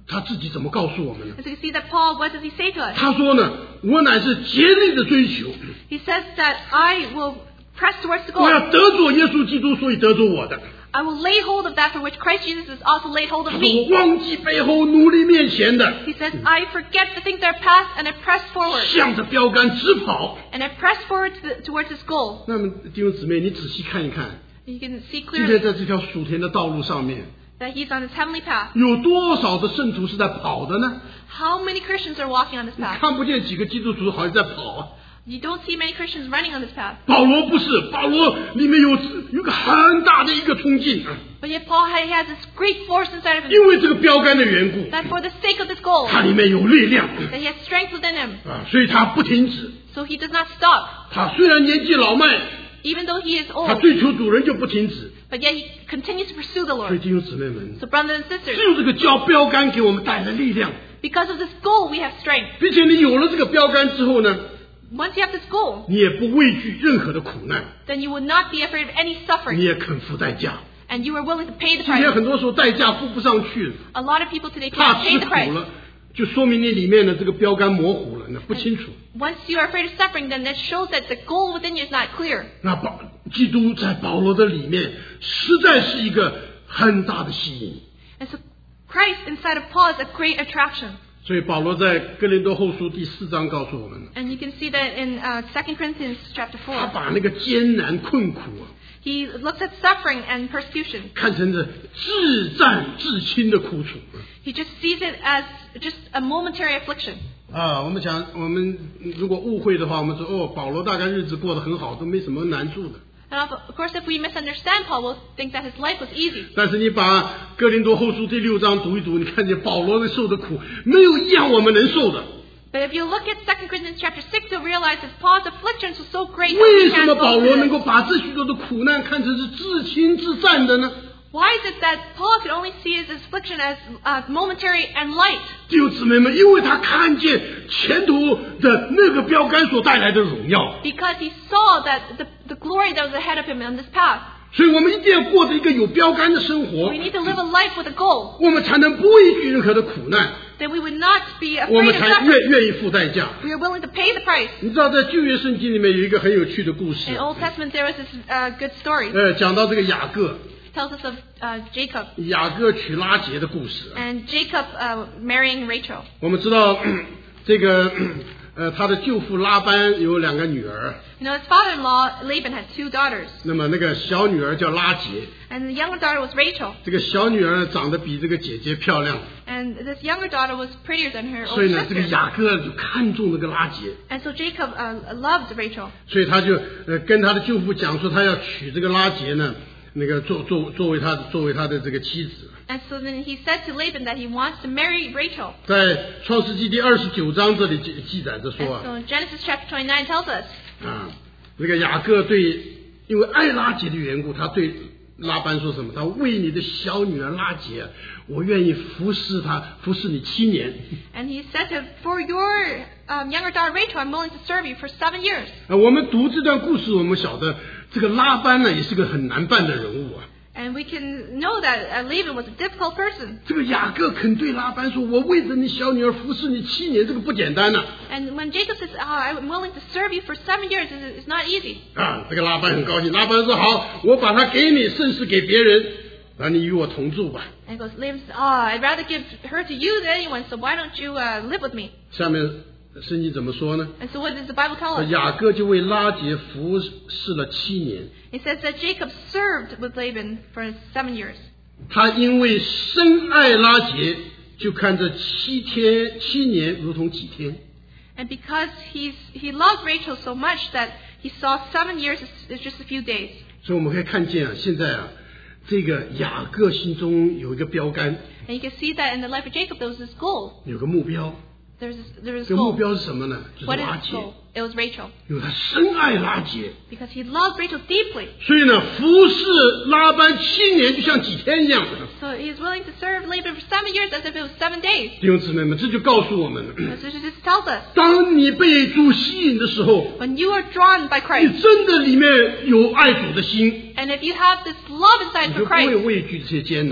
Speaker 1: 他自己怎么告诉我们呢？
Speaker 2: And so you see that Paul, what does he say to us?
Speaker 1: 他说呢，我乃是竭力的追求，
Speaker 2: He says that I will press towards the
Speaker 1: 我
Speaker 2: goal.
Speaker 1: 要得着耶稣基督，所以得着我的。
Speaker 2: I will lay hold of that for which Christ Jesus has also laid hold
Speaker 1: 他
Speaker 2: of
Speaker 1: 说我
Speaker 2: me.
Speaker 1: 忘记背后，努力面前的，
Speaker 2: He says, I forget the things that are past and I press forward.
Speaker 1: 向着标杆直跑。
Speaker 2: And I press forward to the, towards this goal.
Speaker 1: 那么弟兄姊妹，你仔细看一看，
Speaker 2: You can see
Speaker 1: 今天
Speaker 2: clearly
Speaker 1: 在这条属天的道路上面，
Speaker 2: that he's on his heavenly path.
Speaker 1: 有多少的圣徒是在跑的呢？
Speaker 2: How many Christians are walking on this
Speaker 1: 你
Speaker 2: path?
Speaker 1: 看不见几个基督徒好像在跑啊。
Speaker 2: You don't see many Christians running on this path.
Speaker 1: 保罗不是，保罗里面有有个很大的一个冲劲啊，
Speaker 2: But yet Paul he has this great force inside of him.
Speaker 1: 因为这个标杆的缘故，
Speaker 2: That for the sake of this goal,
Speaker 1: 它里面有力量
Speaker 2: that he has strength within him.
Speaker 1: 啊，所以他不停止。
Speaker 2: So he does not stop.
Speaker 1: 他虽然年纪老迈，
Speaker 2: Even though he is
Speaker 1: 他
Speaker 2: old,
Speaker 1: 追求主人就不停止。
Speaker 2: but yet he continues to pursue the
Speaker 1: 所以
Speaker 2: Lord.
Speaker 1: 弟兄姊妹们，
Speaker 2: So brothers and
Speaker 1: 只
Speaker 2: sisters,
Speaker 1: 有这个交标杆给我们带来力量，
Speaker 2: because of this goal we have strength.
Speaker 1: 并且你有了这个标杆之后呢，
Speaker 2: Once you have this goal,
Speaker 1: 你也不畏惧任何的苦难，
Speaker 2: then you would not be afraid of any
Speaker 1: 你
Speaker 2: suffering.
Speaker 1: 也肯付代价。
Speaker 2: And you are willing to pay the
Speaker 1: 今天
Speaker 2: price.
Speaker 1: 很多时候代价付不上去，
Speaker 2: A lot of people today
Speaker 1: 怕
Speaker 2: cannot
Speaker 1: 吃
Speaker 2: pay the
Speaker 1: 苦
Speaker 2: price.
Speaker 1: 了，就说明你里面的这个标杆模糊了，那不清楚。
Speaker 2: Once you are afraid of suffering, then that shows that the goal within you is not clear.
Speaker 1: 那保基督在保罗的里面，实在是一个很大的吸引。
Speaker 2: And so Christ inside of Paul is a great attraction.
Speaker 1: 所以保罗在哥林多后书第四章告诉我们，
Speaker 2: And you can see that in uh, Second Corinthians chapter
Speaker 1: 他
Speaker 2: four.
Speaker 1: 把那个艰难困苦啊，
Speaker 2: He looks at suffering and persecution.
Speaker 1: 看成是至战至亲的苦楚。
Speaker 2: He just sees it as just a momentary affliction.
Speaker 1: 啊，我们讲，我们如果误会的话，我们说哦，保罗大概日子过得很好，都没什么难处的。
Speaker 2: And of of course, if we misunderstand Paul, we'll think that his life was easy.
Speaker 1: 但是你把哥林多后书第六章读一读，你看见保罗的受的苦，没有一样我们能受的。
Speaker 2: But if you look at Second Corinthians chapter six, you'll realize that Paul's afflictions were so great that
Speaker 1: 为
Speaker 2: we
Speaker 1: 什么
Speaker 2: can't
Speaker 1: 保
Speaker 2: go
Speaker 1: 罗
Speaker 2: through
Speaker 1: 能
Speaker 2: it.
Speaker 1: 够把这许多的苦难看成是至亲至战的呢？
Speaker 2: Why is it that Paul could only see his affliction as uh, momentary and light?
Speaker 1: 弟兄姊妹们，因为他看见前途的那个标杆所带来的荣耀，
Speaker 2: Because he saw that the, the glory that was ahead of him on this path.
Speaker 1: 所以我们一定要过着一个有标杆的生活
Speaker 2: We，need to live a life with a goal.
Speaker 1: 我们才能不畏惧任何的苦难，
Speaker 2: That we would not be
Speaker 1: 我
Speaker 2: afraid
Speaker 1: 们
Speaker 2: of
Speaker 1: 才愿
Speaker 2: suffering.
Speaker 1: 愿意付代价。
Speaker 2: We are willing to pay the price.
Speaker 1: 你知道，在旧约圣经里面有一个很有趣的故事
Speaker 2: In，Old Testament, there was this uh, good story.
Speaker 1: 呃，讲到这个雅各，
Speaker 2: It tells us of uh, Jacob
Speaker 1: 雅各娶拉结的故事。
Speaker 2: and Jacob uh, marrying Rachel.
Speaker 1: 我们知道，这个呃，他的舅父拉班有两个女儿，
Speaker 2: You know, his father-in-law Laban had two daughters,
Speaker 1: 那么那个小女儿叫拉结，
Speaker 2: and the younger daughter was Rachel.
Speaker 1: 这个小女儿呢长得比这个姐姐漂亮，
Speaker 2: And this younger daughter was prettier than her
Speaker 1: 所以
Speaker 2: older
Speaker 1: 呢，这个
Speaker 2: sister.
Speaker 1: 雅各就看中这个拉结，
Speaker 2: And so Jacob uh, loved Rachel.
Speaker 1: 所以他就呃跟他的舅父讲说，他要娶这个拉结呢，那个作作作为他作为他的这个妻子。
Speaker 2: And so then he said to Laban that he wants to marry Rachel.
Speaker 1: 在创世纪第二十九章这里记记载着
Speaker 2: And
Speaker 1: 说
Speaker 2: so
Speaker 1: 啊，
Speaker 2: Genesis chapter twenty-nine tells us
Speaker 1: 啊，那个雅各对因为爱拉结的缘故，他对拉班说什么？他为你的小女儿拉结啊，我愿意服侍她，服侍你七年。
Speaker 2: And he said to for your um, younger daughter Rachel, I'm willing to serve you for seven years.
Speaker 1: 啊，我们读这段故事，我们晓得这个拉班呢，也是个很难办的人物啊。
Speaker 2: And we can know that uh, Laban was a difficult person.
Speaker 1: 这个雅各肯对拉班说：“我为着你小女儿服侍你七年，这个不简单呐、
Speaker 2: And when Jacob says, oh, I'm willing to serve you for seven years, it's it's not easy.
Speaker 1: 啊！”这个拉班很高兴，拉班说：“好，我把她给你，甚是给别人，让你与我同住吧。
Speaker 2: And he goes, Laban says, oh, I'd rather give her to you than anyone, so why don't you uh, live with me?”
Speaker 1: 下面圣经怎么说呢？
Speaker 2: And so what does the Bible tell us?
Speaker 1: 雅各就为拉结服侍了七年。
Speaker 2: It says that Jacob served with Laban for seven years.
Speaker 1: 他因为深爱拉结，就看这七天七年如同几天。
Speaker 2: And because he's, he loved Rachel so much that he saw seven years as, as just a few days.
Speaker 1: 所以我们可以看见啊，现在啊，这个雅各心中有一个标杆，
Speaker 2: And you can see that in the life of Jacob, there was this goal.
Speaker 1: 有个目标。
Speaker 2: There was this, there was
Speaker 1: 这
Speaker 2: this
Speaker 1: 个目
Speaker 2: goal.
Speaker 1: 标是什么呢？就是
Speaker 2: What is
Speaker 1: 拉
Speaker 2: this
Speaker 1: 结，
Speaker 2: goal? It was Rachel.
Speaker 1: 因为他深爱拉结，
Speaker 2: Because he loved Rachel deeply.
Speaker 1: 所以呢，服侍拉班七年就像几天一样。
Speaker 2: So he is willing to serve Laban for seven years as if it was seven days.
Speaker 1: 弟兄姊妹们，这就告诉我们了，
Speaker 2: And so this tells us,
Speaker 1: 当你被主吸引的时候，
Speaker 2: when you are drawn by
Speaker 1: 你
Speaker 2: Christ,
Speaker 1: 真的里面有爱主的心，
Speaker 2: and if you have this love inside
Speaker 1: 你
Speaker 2: for
Speaker 1: 就不会
Speaker 2: Christ,
Speaker 1: 畏惧这些艰难。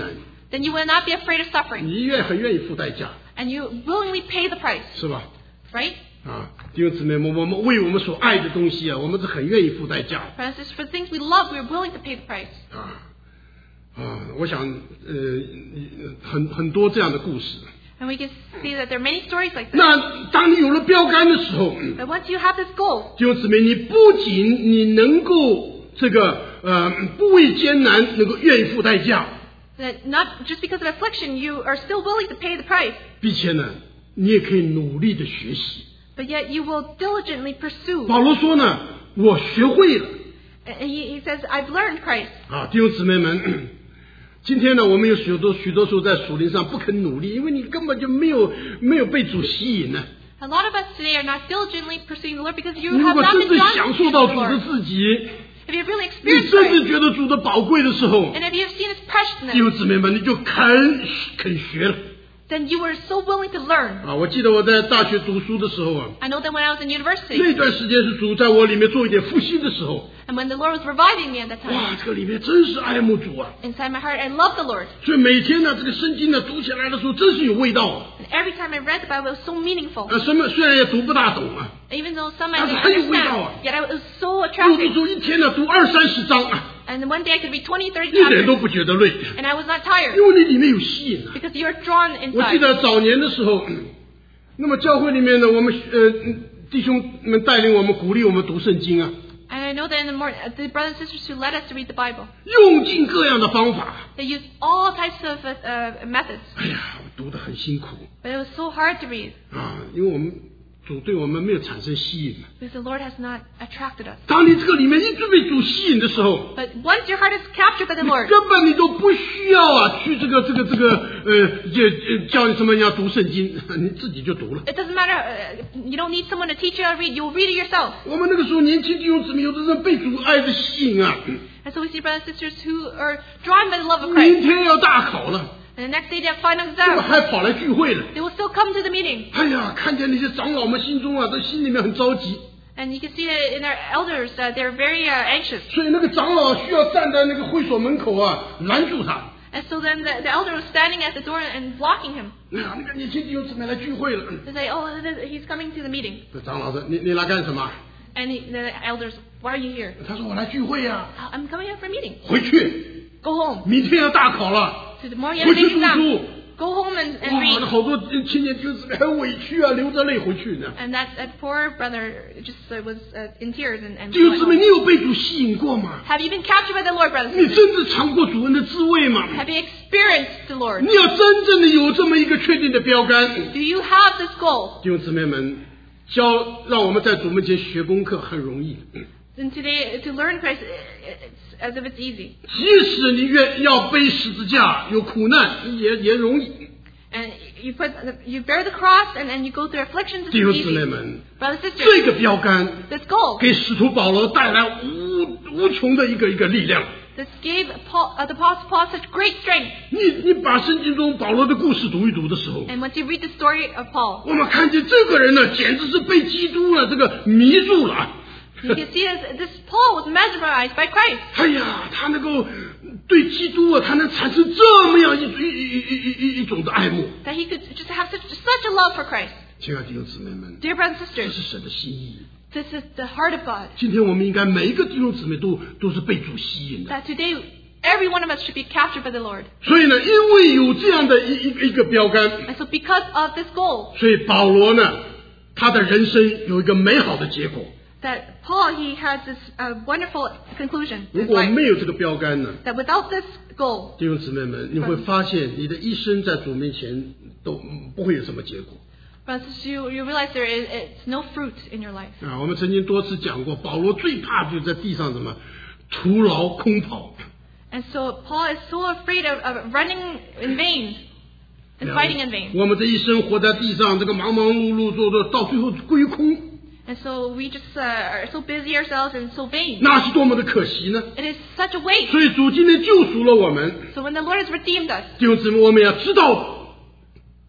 Speaker 2: then you will not be afraid of suffering.
Speaker 1: 你愿很愿意付代价，
Speaker 2: And you willingly pay the price,
Speaker 1: 是吧？
Speaker 2: right?
Speaker 1: 啊，弟兄姊妹们，我们为我们所爱的东西啊，我们是很愿意付代价的。
Speaker 2: For instance, for things we love, we're willing to pay the price.
Speaker 1: 啊啊，我想呃很很多这样的故事。
Speaker 2: And we can see that there are many stories like this.
Speaker 1: 那当你有了标杆的时候，
Speaker 2: But once you have this goal,
Speaker 1: 弟兄姊妹，你不仅你能够这个呃不畏艰难，能够愿意付代价，
Speaker 2: that not just because of affliction, you are still willing to pay the price,
Speaker 1: 并且呢，你也可以努力的学习。
Speaker 2: but yet you will diligently pursue.
Speaker 1: 保罗说呢，我学会了
Speaker 2: And he, he says, I've learned Christ.
Speaker 1: 啊，弟兄姊妹们。今天呢，我们有许多许多时候在属灵上不肯努力，因为你根本就没有没有被主吸引呢。
Speaker 2: A lot of us today are not diligently pursuing the Lord because you
Speaker 1: 如
Speaker 2: have
Speaker 1: 果
Speaker 2: not
Speaker 1: 真
Speaker 2: been
Speaker 1: 正
Speaker 2: drawn
Speaker 1: 享
Speaker 2: to
Speaker 1: 受到
Speaker 2: the
Speaker 1: 主的
Speaker 2: Lord.
Speaker 1: 自己，
Speaker 2: If you've really
Speaker 1: 你
Speaker 2: experienced
Speaker 1: 真正
Speaker 2: Christ,
Speaker 1: 觉得主的宝贵的时候，
Speaker 2: and if you've seen His
Speaker 1: 弟
Speaker 2: preciousness,
Speaker 1: 兄姊妹们，你就肯肯学了
Speaker 2: then you were so willing to learn.
Speaker 1: 啊！我记得我在大学读书的时候啊，
Speaker 2: I know that when I was in university,
Speaker 1: 那段时间是主在我里面做一点复兴的时候，
Speaker 2: and when the Lord was reviving me at that time,
Speaker 1: 哇，这个里面真是爱慕主啊！
Speaker 2: inside my heart, I loved the Lord.
Speaker 1: 所以每天呢，这个圣经呢读起来的时候，真是有味道啊！
Speaker 2: And every time I read the Bible, it was so meaningful.
Speaker 1: 啊，什么虽然也读不大懂啊，
Speaker 2: Even though some I
Speaker 1: 但是
Speaker 2: didn't
Speaker 1: 很有味道啊。
Speaker 2: understand, yet I was so
Speaker 1: 有的
Speaker 2: attracted.
Speaker 1: 时候一天呢读二三十章啊，
Speaker 2: And one day I could read twenty, thirty
Speaker 1: 一点都
Speaker 2: chapters,
Speaker 1: 不觉得累，
Speaker 2: and I was not tired
Speaker 1: 因为你里面有吸引啊。
Speaker 2: because you're drawn
Speaker 1: 我记
Speaker 2: inside.
Speaker 1: 得早年的时候，嗯那么教会里面呢，我们呃嗯弟兄们带领我们，鼓励我们读圣经啊，
Speaker 2: And I know that in the morning, uh, the brothers and sisters who led us to read the Bible,
Speaker 1: 用尽各样的方法。
Speaker 2: they used all types of uh, uh, methods,
Speaker 1: 哎呀，我读得很辛苦
Speaker 2: but it was so hard to read
Speaker 1: 啊，因为我们主对我们没有产生吸引。
Speaker 2: because the Lord has not attracted us.
Speaker 1: 当你这个里面一直被主吸引的时候，
Speaker 2: But once your heart is captured by the
Speaker 1: 你
Speaker 2: Lord,
Speaker 1: 根本你都不需要啊，去这个这个这个呃，这呃叫你什么要读圣经，你自己就读了。
Speaker 2: it doesn't matter. Uh, you don't need someone to teach you how to read. You'll read it yourself.
Speaker 1: 我们那个时候年轻弟兄姊妹，有的人被主爱的吸引啊，
Speaker 2: And so we see brothers and sisters who are drawn by the love of
Speaker 1: 明
Speaker 2: Christ.
Speaker 1: 天要大考了，
Speaker 2: And the next day they have final
Speaker 1: 怎么
Speaker 2: exam.
Speaker 1: 还跑来聚会了？
Speaker 2: They will still come to the meeting.
Speaker 1: 哎呀，看见那些长老们心中啊，都心里面很着急，
Speaker 2: And you can see that in our elders, uh, they're very uh, anxious.
Speaker 1: 所以那个长老需要站在那个会所门口啊，拦住他。
Speaker 2: And so then the, the elder was standing at the door and blocking him.
Speaker 1: 哎呀，那个年轻弟兄姊妹来聚会了。
Speaker 2: To say, oh, this- he's coming to the meeting.
Speaker 1: 这长老说：“你你来干什么
Speaker 2: And he, the elders, why are you here?？”
Speaker 1: 他说：“我来聚会呀、
Speaker 2: "Oh, I'm coming here for a meeting.
Speaker 1: 回去，
Speaker 2: Go home.
Speaker 1: 明天要大考了，
Speaker 2: To the morning
Speaker 1: 回
Speaker 2: of the
Speaker 1: 去读
Speaker 2: exam.
Speaker 1: 书。”
Speaker 2: Go home and, and
Speaker 1: 哇，
Speaker 2: read.
Speaker 1: 好多青年弟兄姊妹很委屈啊，流着泪回去呢。
Speaker 2: And that, that poor brother just uh, was uh, in tears and, and
Speaker 1: 弟兄
Speaker 2: went
Speaker 1: 姊妹，
Speaker 2: home.
Speaker 1: 你有被主吸引过吗？
Speaker 2: Have you been captured by the Lord, brothers and
Speaker 1: 你
Speaker 2: sisters?
Speaker 1: 真的尝过主恩的滋味吗？
Speaker 2: Have you experienced the Lord?
Speaker 1: 你要真正的有这么一个确定的标杆，
Speaker 2: Do you have this goal?
Speaker 1: 弟兄姊妹们，教让我们在主面前学功课很容易。
Speaker 2: And today, to learn Christ, it's as if it's easy.
Speaker 1: 即使你愿要背十字架，有苦难也也容易。
Speaker 2: And you put, the, you bear the cross and, and you go through afflictions.
Speaker 1: 弟
Speaker 2: It's
Speaker 1: 兄姊妹
Speaker 2: easy.
Speaker 1: 们，
Speaker 2: Brothers and
Speaker 1: 这
Speaker 2: sisters,
Speaker 1: 个标杆
Speaker 2: this goal,
Speaker 1: 给使徒保罗带来无无穷的一个一个力量。
Speaker 2: this gave Paul, uh, the Apostle Paul such great strength.
Speaker 1: 你你把圣经中保罗的故事读一读的时候，
Speaker 2: And once you read the story of Paul,
Speaker 1: 我们看见这个人呢，简直是被基督啊这个迷住了。
Speaker 2: you can see this, this Paul was mesmerized by Christ.
Speaker 1: 哎呀，他能够对基督啊，他能产生这么样一一一一一一种的爱慕。
Speaker 2: That he could just have such, such a love for Christ.
Speaker 1: 亲爱的弟兄姊妹们，
Speaker 2: Dear brothers and
Speaker 1: 这
Speaker 2: sisters,
Speaker 1: 是神的心意。
Speaker 2: this is the heart of God.
Speaker 1: 今天我们应该每一个弟兄姊妹都都是被主吸引的。
Speaker 2: That today, every one of us should be captured by the Lord.
Speaker 1: 所以呢，因为有这样的一一个一个标杆，
Speaker 2: And so because of this goal,
Speaker 1: 所以保罗呢，他的人生有一个美好的结果。
Speaker 2: that Paul, he has this uh, wonderful conclusion.
Speaker 1: 如
Speaker 2: in his
Speaker 1: 果
Speaker 2: life,
Speaker 1: 没有这个标杆呢，
Speaker 2: that without this goal,
Speaker 1: 弟兄姊妹们，你会发现你的一生在主面前都不会有什么结果
Speaker 2: brothers, you, you realize there is it's no fruit in your life.
Speaker 1: 啊！我们曾经多次讲过，保罗最怕就在地上什么徒劳空跑。
Speaker 2: And so Paul is so afraid of, of running in vain and fighting in vain.
Speaker 1: 我们这一生活在地上，这个忙忙碌碌做做，到最后归空，
Speaker 2: And so we just uh, are so busy ourselves and so vain.
Speaker 1: 那是多么的可惜呢？
Speaker 2: It is such a waste.
Speaker 1: 所以主今天救赎了我们，
Speaker 2: So when the Lord has redeemed us,
Speaker 1: 弟兄姊妹，我们要知道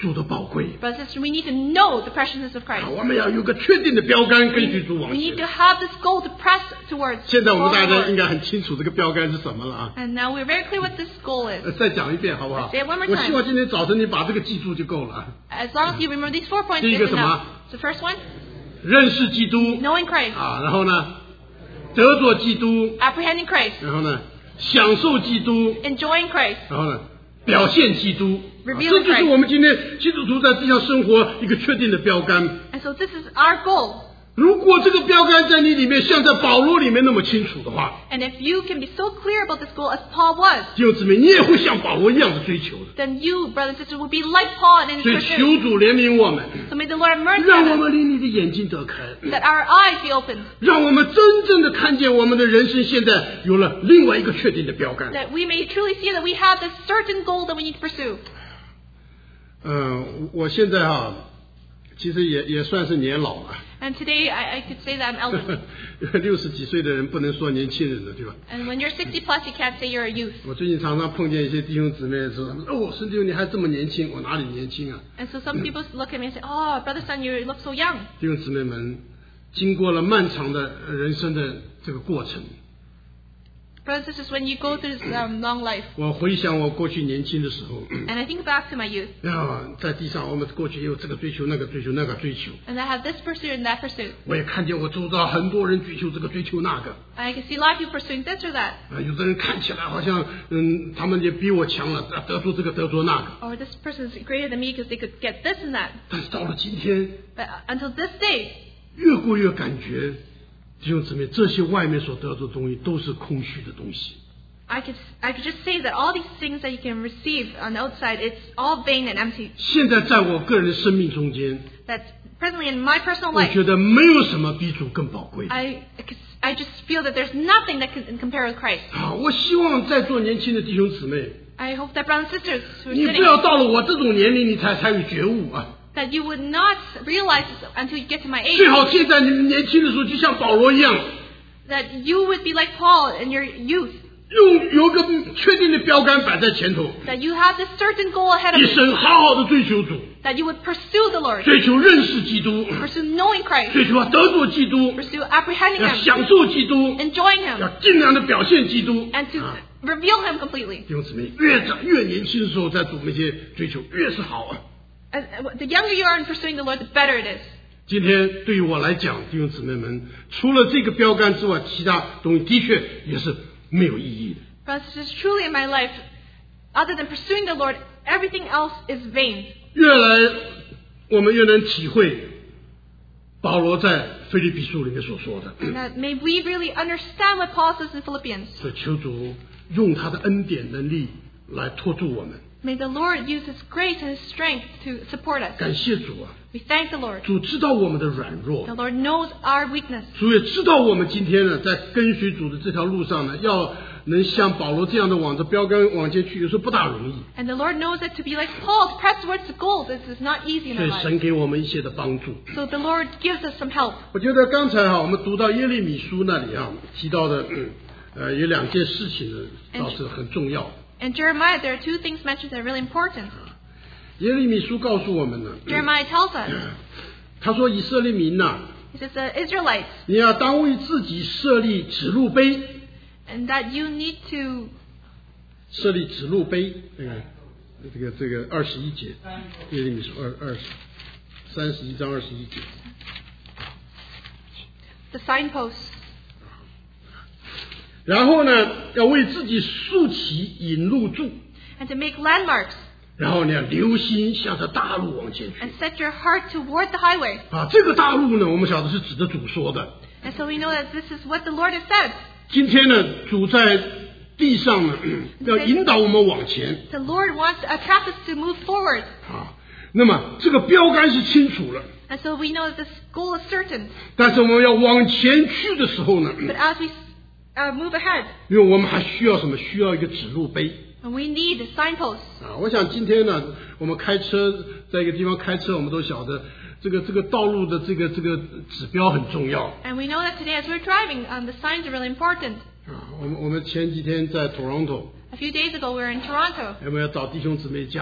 Speaker 1: 主的宝贵。
Speaker 2: Brothers and sisters, we need to know the preciousness of
Speaker 1: 啊
Speaker 2: Christ.
Speaker 1: 我们要有个确定的标杆，跟随主往
Speaker 2: We need
Speaker 1: 前。
Speaker 2: to have this goal to press towards.
Speaker 1: 现在我们大
Speaker 2: our
Speaker 1: 家
Speaker 2: Lord.
Speaker 1: 应该很清楚这个标杆是什么了啊！
Speaker 2: And now we're very clear what this goal
Speaker 1: 呃
Speaker 2: is.
Speaker 1: 再讲一遍好不好？
Speaker 2: Say it one more
Speaker 1: 我
Speaker 2: time.
Speaker 1: 希望今天早晨你把这个记住就够了啊！
Speaker 2: As long as you remember these four points,
Speaker 1: 第一个
Speaker 2: it's
Speaker 1: 什么？
Speaker 2: enough. The first one,
Speaker 1: 认识基督
Speaker 2: knowing Christ,
Speaker 1: 啊，然后呢，得着基督，
Speaker 2: apprehending Christ,
Speaker 1: 然后呢，享受基督，
Speaker 2: enjoying Christ.
Speaker 1: 然后呢，表现基督。啊
Speaker 2: Revealing
Speaker 1: 这就是
Speaker 2: Christ.
Speaker 1: 我们今天基督徒在地上生活一个确定的标杆。
Speaker 2: And so this is our goal.
Speaker 1: 如果这个标杆在你里面像在保罗里面那么清楚的话，
Speaker 2: And if you can be so clear about this goal as Paul was,
Speaker 1: 弟兄姊妹，你也会像保罗一样的追求的。
Speaker 2: then you, brothers and sisters, will be like Paul in his
Speaker 1: 所以
Speaker 2: pursuit.
Speaker 1: 求主怜悯我们，
Speaker 2: So may the Lord have mercy
Speaker 1: 让我
Speaker 2: on us,
Speaker 1: 们离你的眼睛得开，
Speaker 2: that our eyes be opened,
Speaker 1: 让我们真正的看见我们的人生现在有了另外一个确定的标杆。
Speaker 2: that we may truly see that we have this certain goal that we need to pursue.
Speaker 1: 嗯，我现在哈、其实也也算是年老了。
Speaker 2: And today I, I could say that I'm elderly.
Speaker 1: 六十几岁的人不能说年轻人了，对吧？
Speaker 2: And when you're sixty plus, you can't say you're a youth.
Speaker 1: 我最近常常碰见一些弟兄姊妹说：“哦，孙弟兄你还这么年轻，我哪里年轻啊
Speaker 2: And so some people look at me and say, "Oh, brother son, you look so young." ？”
Speaker 1: 弟兄姊妹们，经过了漫长的人生的这个过程，
Speaker 2: Brothers and sisters, when you go through this um, long life,
Speaker 1: 我回想我过去年轻的时候，
Speaker 2: and I think back to my youth,
Speaker 1: 啊，在地上我们过去也有这个追求、那个追求、那个追求，
Speaker 2: and I have this pursuit and that pursuit.
Speaker 1: 我也看见我周遭很多人追求这个追求那个。
Speaker 2: I can see a lot of people pursuing this or that.
Speaker 1: 啊，有的人看起来好像，嗯，他们也比我强了，得出这个得着那个。
Speaker 2: Or this person is greater than me because they could get this and that.
Speaker 1: 但是到了今天，
Speaker 2: But until this day,
Speaker 1: 越过越感觉，弟兄姊妹，这些外面所得着的东西都是空虚的东西。
Speaker 2: I could I could just say that all these things that you can receive on the outside, it's all vain and empty.
Speaker 1: 现在在我个人的生命中间，
Speaker 2: That presently in my personal
Speaker 1: 我
Speaker 2: life,
Speaker 1: 觉得没有什么比主更宝贵。
Speaker 2: I I just feel that there's nothing that can compare with Christ.
Speaker 1: 啊，我希望在座年轻的弟兄姊妹，
Speaker 2: I hope that brothers and sisters who are
Speaker 1: 你
Speaker 2: sitting,
Speaker 1: 不要到了我这种年龄，你才才有觉悟啊！
Speaker 2: that you would not realize this until you get to my
Speaker 1: 最
Speaker 2: age.
Speaker 1: 好现在你们年轻的时候，就像保罗一样，
Speaker 2: That you would be like Paul in your youth.
Speaker 1: 用有个确定的标杆摆在前头，
Speaker 2: That you have this certain goal ahead of
Speaker 1: 一
Speaker 2: you.
Speaker 1: 生好好的追求主，
Speaker 2: That you would pursue the Lord.
Speaker 1: 追求认识基督，
Speaker 2: Pursue knowing Christ.
Speaker 1: 追求要得着基督，
Speaker 2: Pursue apprehending
Speaker 1: 要
Speaker 2: Him.
Speaker 1: 享受基督，
Speaker 2: Enjoying Him.
Speaker 1: 要尽量的表现基督。
Speaker 2: And to
Speaker 1: 啊，
Speaker 2: reveal Him completely.
Speaker 1: 弟兄姊妹，越长越年轻的时候，在主那些追求越是好啊。
Speaker 2: As, the younger you are in pursuing the Lord, the better it is.
Speaker 1: 今天对于我来讲，弟兄姊妹们，除了这个标杆之外，其他东西的确也是没有意义的。
Speaker 2: Brothers and sisters, truly in my life, other than pursuing the Lord, everything else is vain.
Speaker 1: 越来我们越能体会保罗在腓立比书里面所说的，
Speaker 2: That may we really understand what Paul says in Philippians.
Speaker 1: 所以求主用他的恩典能力来托住我们。
Speaker 2: May the Lord use His grace and His strength to support us.
Speaker 1: 感谢主啊，
Speaker 2: We thank the Lord.
Speaker 1: 主知道我们的软弱
Speaker 2: The，Lord knows our weakness.
Speaker 1: 主也知道我们今天呢，在跟随主的这条路上呢，要能像保罗这样的往着标杆往前去，有时候不大容易。
Speaker 2: And the Lord knows that to be like Paul, to press towards the goal, this is not easy in
Speaker 1: 所
Speaker 2: our
Speaker 1: 以
Speaker 2: life.
Speaker 1: 神给我们一些的帮助。
Speaker 2: So the Lord gives us some help.
Speaker 1: 我觉得刚才哈，我们读到耶利米书那里啊，提到的，嗯呃，有两件事情呢，倒是很重要。
Speaker 2: In Jeremiah, there are two things mentioned that are really important.
Speaker 1: 耶利米书告诉我们呢，
Speaker 2: Jeremiah tells us,
Speaker 1: 他说以色列民呐、
Speaker 2: he says, the Israelites,
Speaker 1: 你要当为自己设立指路碑，
Speaker 2: and that you need to
Speaker 1: 设立指路碑。这个这个这个二十一节，耶利米书二二十三十一章二十一节。
Speaker 2: the signposts.
Speaker 1: 然后呢，要为自己竖起引路柱，
Speaker 2: And to make landmarks
Speaker 1: 然后呢，留心向着大路往前去。
Speaker 2: and set your heart toward the highway.
Speaker 1: 啊，这个大路呢，我们晓得是指着主说的。
Speaker 2: And so we know that this is what the Lord has said.
Speaker 1: 今天呢，主在地上呢，要引导我们往前
Speaker 2: The Lord wants to attract us to move forward.
Speaker 1: 啊。那么这个标杆是清楚了，
Speaker 2: And so we know that this goal is certain.
Speaker 1: 但是我们要往前去的时候呢，
Speaker 2: But as we uh, move ahead,
Speaker 1: 因为我们还需要什么？需要一个指路碑
Speaker 2: we need signposts.
Speaker 1: 啊。我想今天呢，我们开车在一个地方开车，我们都晓得这个这个道路的这个这个指标很重要
Speaker 2: And we know that today as we're driving, um, the signs are really important.
Speaker 1: 啊。我们我们前几天在 Toronto，
Speaker 2: A few days ago, we were in Toronto,
Speaker 1: 我们要找弟兄姊妹家。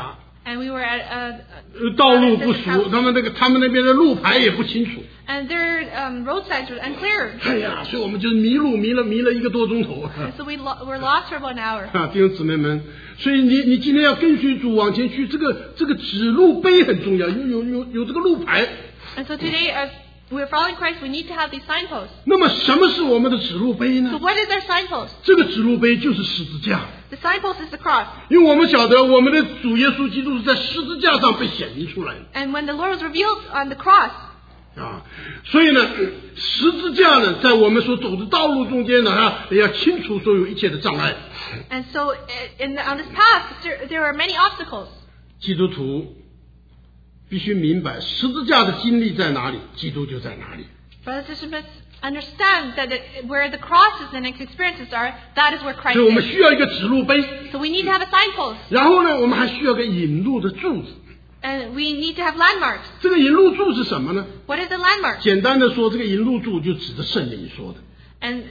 Speaker 2: And we were at a,
Speaker 1: 呃道路不熟，他们那个他们那边的路牌也不清楚。
Speaker 2: and their um, roadsides were unclear.
Speaker 1: 哎呀，所以我们就迷路，迷了迷了一个多钟头。
Speaker 2: And so we lo- were lost for about an hour.
Speaker 1: 啊，弟兄姊妹们，所以你你今天要跟随主往前去，这个这个指路碑很重要，有有有有这个路牌。
Speaker 2: And so today, as we're following Christ, we need to have these signposts.
Speaker 1: 那么什么是我们的指路碑
Speaker 2: So
Speaker 1: 呢？
Speaker 2: what is our signpost?
Speaker 1: 这个指路碑就是十字架，
Speaker 2: The signpost is the cross.
Speaker 1: 因为我们晓得我们的主耶稣基督是在十字架上被显明出来的
Speaker 2: And when the Lord was revealed on the cross,
Speaker 1: 啊，所以呢，十字架呢，在我们所走的道路中间呢，啊，也要清除所有一切的障碍。
Speaker 2: and so in the, on this path, there, there are many obstacles.
Speaker 1: 基督徒必须明白十字架的经历在哪里，基督就在哪里。
Speaker 2: Brothers and sisters, understand that the, where the crosses and experiences are, that is where Christ
Speaker 1: 所以我们
Speaker 2: is.
Speaker 1: 需要一个指路碑，
Speaker 2: So we need to have a signpost,
Speaker 1: 然后呢，我们还需要个引路的柱子。
Speaker 2: and we need to have landmarks.
Speaker 1: 这个引路柱是什么呢？
Speaker 2: What is the landmark?
Speaker 1: 简单的说，这个引路柱就指着圣灵说的，
Speaker 2: And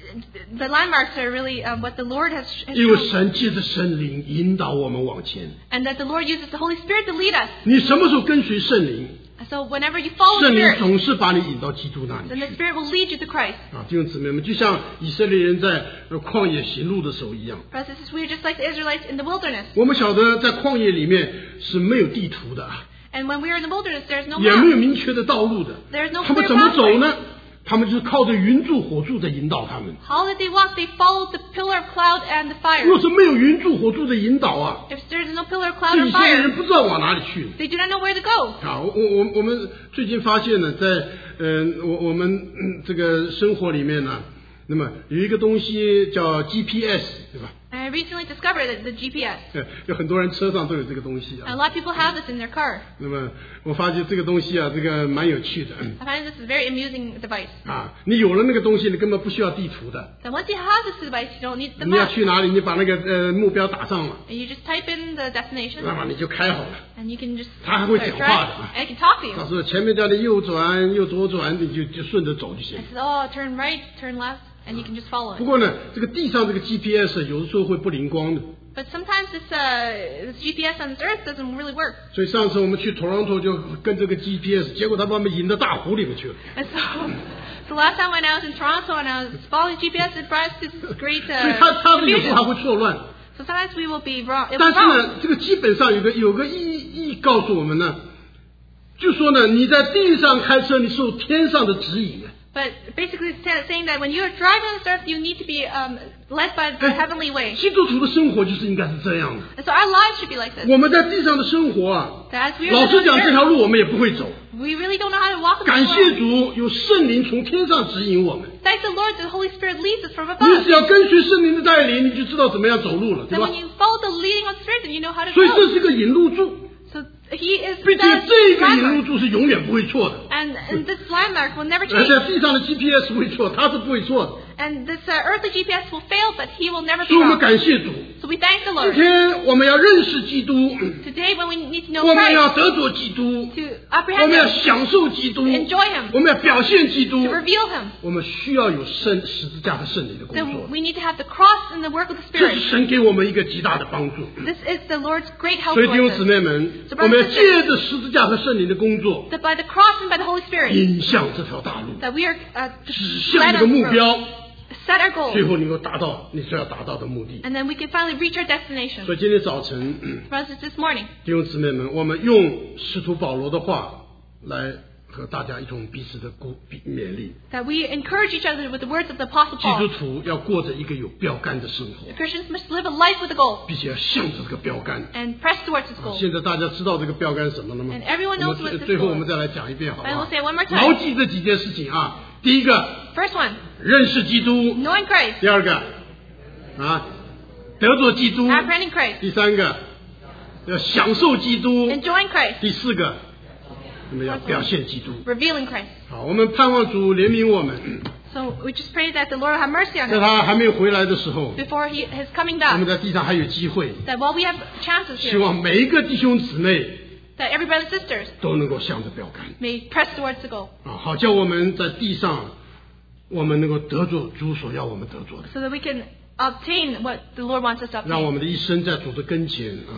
Speaker 2: the landmarks are really um, what the Lord has, has
Speaker 1: 因为
Speaker 2: shown.
Speaker 1: 神借着圣灵引导我们往前。
Speaker 2: And that the Lord uses the Holy Spirit to lead us.
Speaker 1: 你什么时候跟随圣灵，
Speaker 2: So whenever you follow the
Speaker 1: 圣灵
Speaker 2: Spirit,
Speaker 1: 总是把你引到基督那里
Speaker 2: then the
Speaker 1: 去。
Speaker 2: Spirit will lead you to Christ.
Speaker 1: 啊，弟兄姊妹们，就像以色列人在呃旷野行路的时候一样，
Speaker 2: Brothers and sisters, we are just like the Israelites in the wilderness.
Speaker 1: 我们晓得在旷野里面是没有地图的啊，
Speaker 2: And when we are in the wilderness, there's no
Speaker 1: 也没有
Speaker 2: map.
Speaker 1: 明确的道路的。
Speaker 2: There's no
Speaker 1: 他们
Speaker 2: clear
Speaker 1: 怎么走
Speaker 2: pathway.
Speaker 1: 呢？他们就是靠着云柱火柱在引导他们。
Speaker 2: How did they walk? They followed the pillar of cloud and the
Speaker 1: 若
Speaker 2: fire.
Speaker 1: 是没有云柱火柱的引导啊，
Speaker 2: If there's no pillar of cloud
Speaker 1: 这
Speaker 2: or
Speaker 1: 以色列人
Speaker 2: fire,
Speaker 1: 不知道往哪里去。
Speaker 2: they do not know where to go.
Speaker 1: 啊，我我我我们最近发现呢，在嗯、呃、我我们、嗯、这个生活里面呢，那么有一个东西叫 G P S， 对吧？
Speaker 2: And I recently discovered that the G P S.
Speaker 1: 呃有很多人车上都有这个东西
Speaker 2: And a
Speaker 1: 啊。
Speaker 2: lot of people have this in their car.
Speaker 1: 那么我发现这个东西啊，这个蛮有趣的
Speaker 2: I find this is a very amusing device.
Speaker 1: 啊。你有了那个东西，你根本不需要地图的。
Speaker 2: So once you have this device, you don't need the
Speaker 1: 你要
Speaker 2: map.
Speaker 1: 去哪里，你把那个呃目标打上了，
Speaker 2: And you just type in the destination,
Speaker 1: 那么你就开好了。
Speaker 2: and you can just
Speaker 1: 它还会
Speaker 2: start
Speaker 1: 讲话的
Speaker 2: driving, and it can talk to you.
Speaker 1: 到时候前面叫你右转、右左转，你就就顺着走就行
Speaker 2: It。says, oh, turn right, turn left, and you can just follow
Speaker 1: 不
Speaker 2: it.
Speaker 1: 过呢，这个地上这个 G P S 有的时候会不灵光的。
Speaker 2: But sometimes this, uh, this G P S on this earth doesn't really work.
Speaker 1: 所以上次我们去 Toronto 就跟这个 G P S， 结果他把我们引到大湖里面去了。
Speaker 2: And so, so last time when I was in Toronto and I was following G P S, it brought us to this great
Speaker 1: 所以
Speaker 2: uh,
Speaker 1: 他他的有时候还
Speaker 2: confusion.
Speaker 1: 会错乱。
Speaker 2: So sometimes we will be wrong. It
Speaker 1: 但
Speaker 2: was
Speaker 1: 是
Speaker 2: wrong.
Speaker 1: 呢，这个基本上有个有个意意告诉我们呢，就说呢，你在地上开车，你受天上的指引的。
Speaker 2: But basically it's t- saying that when you are driving on this earth, you need to be um, led by the heavenly way.
Speaker 1: 基督徒的生活就是应该是这样的。
Speaker 2: And so our lives should be like this.
Speaker 1: 我们在地上的生活啊，
Speaker 2: That as we are
Speaker 1: 老
Speaker 2: living
Speaker 1: 实
Speaker 2: on
Speaker 1: 讲，这
Speaker 2: this
Speaker 1: 条
Speaker 2: earth,
Speaker 1: 路我们也不会走。
Speaker 2: we really don't know how to walk in
Speaker 1: 感
Speaker 2: this
Speaker 1: 谢
Speaker 2: world.
Speaker 1: 主，有圣灵从天上指引我们。
Speaker 2: Thank the Lord, the Holy Spirit leads us from
Speaker 1: 你
Speaker 2: above.
Speaker 1: 只要跟随圣灵的带领，你就知道怎么样走路了，对
Speaker 2: So
Speaker 1: 吧
Speaker 2: when？you follow the leading of the Spirit, then you know how to
Speaker 1: 所以
Speaker 2: go.
Speaker 1: 这是个引路柱，
Speaker 2: So He is
Speaker 1: 并且
Speaker 2: the
Speaker 1: 这个引路
Speaker 2: landmark.
Speaker 1: 柱是永远不会错的。
Speaker 2: And, and this landmark will never
Speaker 1: 而
Speaker 2: change.
Speaker 1: 且地上的 G P S 会错，它是不会错的。
Speaker 2: And this uh, earthly G P S will fail, but He will never
Speaker 1: 所
Speaker 2: be
Speaker 1: 以我们
Speaker 2: wrong.
Speaker 1: 感谢主。
Speaker 2: So we thank the
Speaker 1: 今
Speaker 2: Lord.
Speaker 1: 天我们要认识基督，
Speaker 2: Today, when we need to know
Speaker 1: 我们要
Speaker 2: Christ,
Speaker 1: 得着基督，
Speaker 2: to
Speaker 1: 我
Speaker 2: apprehend
Speaker 1: 们要
Speaker 2: Him,
Speaker 1: 享受基督，
Speaker 2: to enjoy Him,
Speaker 1: 我们要表现基督
Speaker 2: to，reveal Him,
Speaker 1: 我们需要有圣十字架的圣灵的工
Speaker 2: then
Speaker 1: 作。
Speaker 2: we need to have the cross and the work of the
Speaker 1: 这是
Speaker 2: Spirit.
Speaker 1: 神给我们一个极大的帮助。
Speaker 2: This is the Lord's great help
Speaker 1: 所以弟
Speaker 2: towards
Speaker 1: 兄姊
Speaker 2: us.
Speaker 1: 妹们，
Speaker 2: So
Speaker 1: 我们要
Speaker 2: brothers and
Speaker 1: 借着十字架和圣灵的工作，
Speaker 2: That by the cross and by the Holy Spirit,
Speaker 1: 引向这条大路，
Speaker 2: that we are uh,
Speaker 1: 指向
Speaker 2: led
Speaker 1: 这
Speaker 2: on
Speaker 1: 个
Speaker 2: the
Speaker 1: 目
Speaker 2: road,
Speaker 1: 标，
Speaker 2: set our goals,
Speaker 1: 最后能够达到你所要达到的目的。
Speaker 2: and then we can finally reach our destination.
Speaker 1: 所以今天早晨，嗯
Speaker 2: Brothers, this morning,
Speaker 1: 弟兄姊妹们，我们用使徒保罗的话来和大家一同彼此的鼓勉励。
Speaker 2: that we encourage each other with the words of the Apostle
Speaker 1: 基督
Speaker 2: Paul.
Speaker 1: 徒要过着一个有标杆的生活，
Speaker 2: Christians must live a life with a goal
Speaker 1: 并且要向着这个标杆。
Speaker 2: and press towards this goal.
Speaker 1: 现在大家知道这个标杆是什么了吗？
Speaker 2: And everyone
Speaker 1: 我
Speaker 2: knows
Speaker 1: 们
Speaker 2: what this
Speaker 1: 最后
Speaker 2: goal
Speaker 1: 我们再来讲一遍，好不
Speaker 2: I
Speaker 1: 好
Speaker 2: will say it one more
Speaker 1: 牢
Speaker 2: time.
Speaker 1: 记这几件事情啊。第一个，
Speaker 2: First one,
Speaker 1: 认识基督；
Speaker 2: knowing Christ,
Speaker 1: 第二个，啊，得着基督；
Speaker 2: apprehending Christ,
Speaker 1: 第三个，要享受基督；
Speaker 2: enjoying Christ,
Speaker 1: 第四个，我们要表现基督。
Speaker 2: revealing Christ.
Speaker 1: 好，我们盼望主怜悯我们，
Speaker 2: So we just pray that the Lord will have mercy on
Speaker 1: 在
Speaker 2: us
Speaker 1: 他还没有回来的时候，
Speaker 2: before He is coming
Speaker 1: 我们
Speaker 2: back.
Speaker 1: 在地上还有机会。
Speaker 2: That while we have chances
Speaker 1: 希
Speaker 2: here,
Speaker 1: 望每一个弟兄姊妹
Speaker 2: that every brother and sisters
Speaker 1: 都能够向着标杆
Speaker 2: may press towards the goal,
Speaker 1: 啊，好叫我们在地上，我们能够得着主所要我们得着的，
Speaker 2: so that we can obtain what the Lord wants us to
Speaker 1: 让我
Speaker 2: obtain.
Speaker 1: 们的一生在主的跟前啊，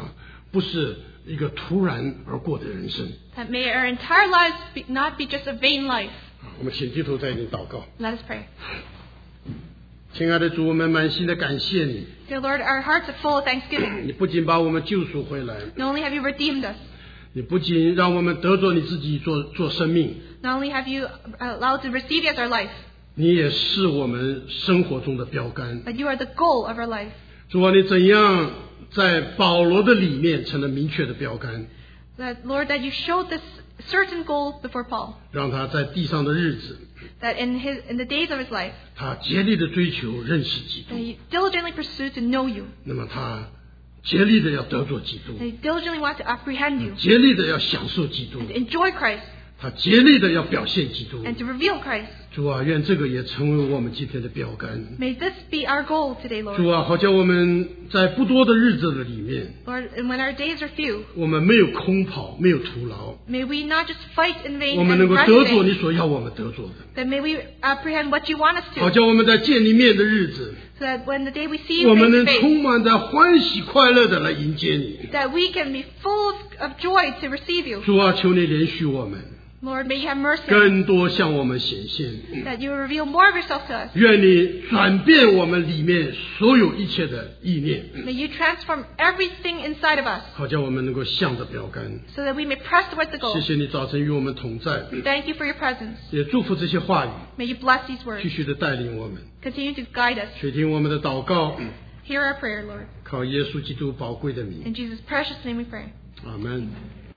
Speaker 1: 不是一个突然而过的人生。
Speaker 2: That may our entire lives be, not be just a vain life.
Speaker 1: 我们请低头在一起祷告。
Speaker 2: Let us pray.
Speaker 1: 亲爱的主，我们满心的感谢你，
Speaker 2: Dear Lord, our hearts are full of thanksgiving.
Speaker 1: 你不仅把我们救赎回来，
Speaker 2: Not only have you redeemed us,
Speaker 1: 你不仅让我们得着你自己做做生命，
Speaker 2: not only have you allowed to receive you as our life,
Speaker 1: 你也是我们生活中的标杆。
Speaker 2: but you are the goal of our life.
Speaker 1: 主啊，你怎样在保罗的里面成了明确的标杆，
Speaker 2: That Lord, that you showed this certain goal before Paul,
Speaker 1: 让他在地上的日子，
Speaker 2: that in his in the days of his life,
Speaker 1: 他竭力的追求认识基督
Speaker 2: that，he diligently pursued to know you,
Speaker 1: 那么他竭力的要得着基督，
Speaker 2: that he diligently wanted to apprehend you,
Speaker 1: 竭力的要享受基督，
Speaker 2: and to enjoy Christ,
Speaker 1: 他竭力的要表现基督。
Speaker 2: and to reveal Christ.
Speaker 1: 主啊，愿这个也成为我们今天的标杆。
Speaker 2: May this be our goal today,
Speaker 1: 主
Speaker 2: Lord.
Speaker 1: 啊，好叫我们在不多的日子的里面，
Speaker 2: Lord, and when our days are few,
Speaker 1: 我们没有空跑，没有徒劳，
Speaker 2: may we not just fight in vain
Speaker 1: 我们
Speaker 2: and
Speaker 1: 能够
Speaker 2: run
Speaker 1: 得
Speaker 2: in
Speaker 1: 着
Speaker 2: vain,
Speaker 1: 你所要我们得着的。
Speaker 2: that may we apprehend what you want us
Speaker 1: 好
Speaker 2: to,
Speaker 1: 叫我们在见你面的日子，
Speaker 2: so that when the day we see you
Speaker 1: 我们
Speaker 2: face
Speaker 1: 能
Speaker 2: to face,
Speaker 1: 充满着欢喜快乐的来迎接你。
Speaker 2: that we can be full of joy to receive you.
Speaker 1: 主啊，求你怜恤我们，
Speaker 2: Lord, may you have mercy,
Speaker 1: 更多向我们显现。
Speaker 2: that you will reveal more of yourself to us.
Speaker 1: 愿你转变我们里面所有一切的意念，
Speaker 2: May you transform everything inside of us,
Speaker 1: 好叫我们能够向着标杆。
Speaker 2: so that we may press towards the
Speaker 1: 谢
Speaker 2: goal.
Speaker 1: 谢你早晨与我们同在，
Speaker 2: Thank you for your presence.
Speaker 1: 也祝福这些话语
Speaker 2: May you bless these
Speaker 1: 继
Speaker 2: words.
Speaker 1: 续的带领我们，
Speaker 2: Continue to guide us.
Speaker 1: 垂听我们的祷告，
Speaker 2: Hear our prayer, Lord.
Speaker 1: 靠耶稣基督宝贵的名，
Speaker 2: In Jesus' precious name we pray.
Speaker 1: 阿门。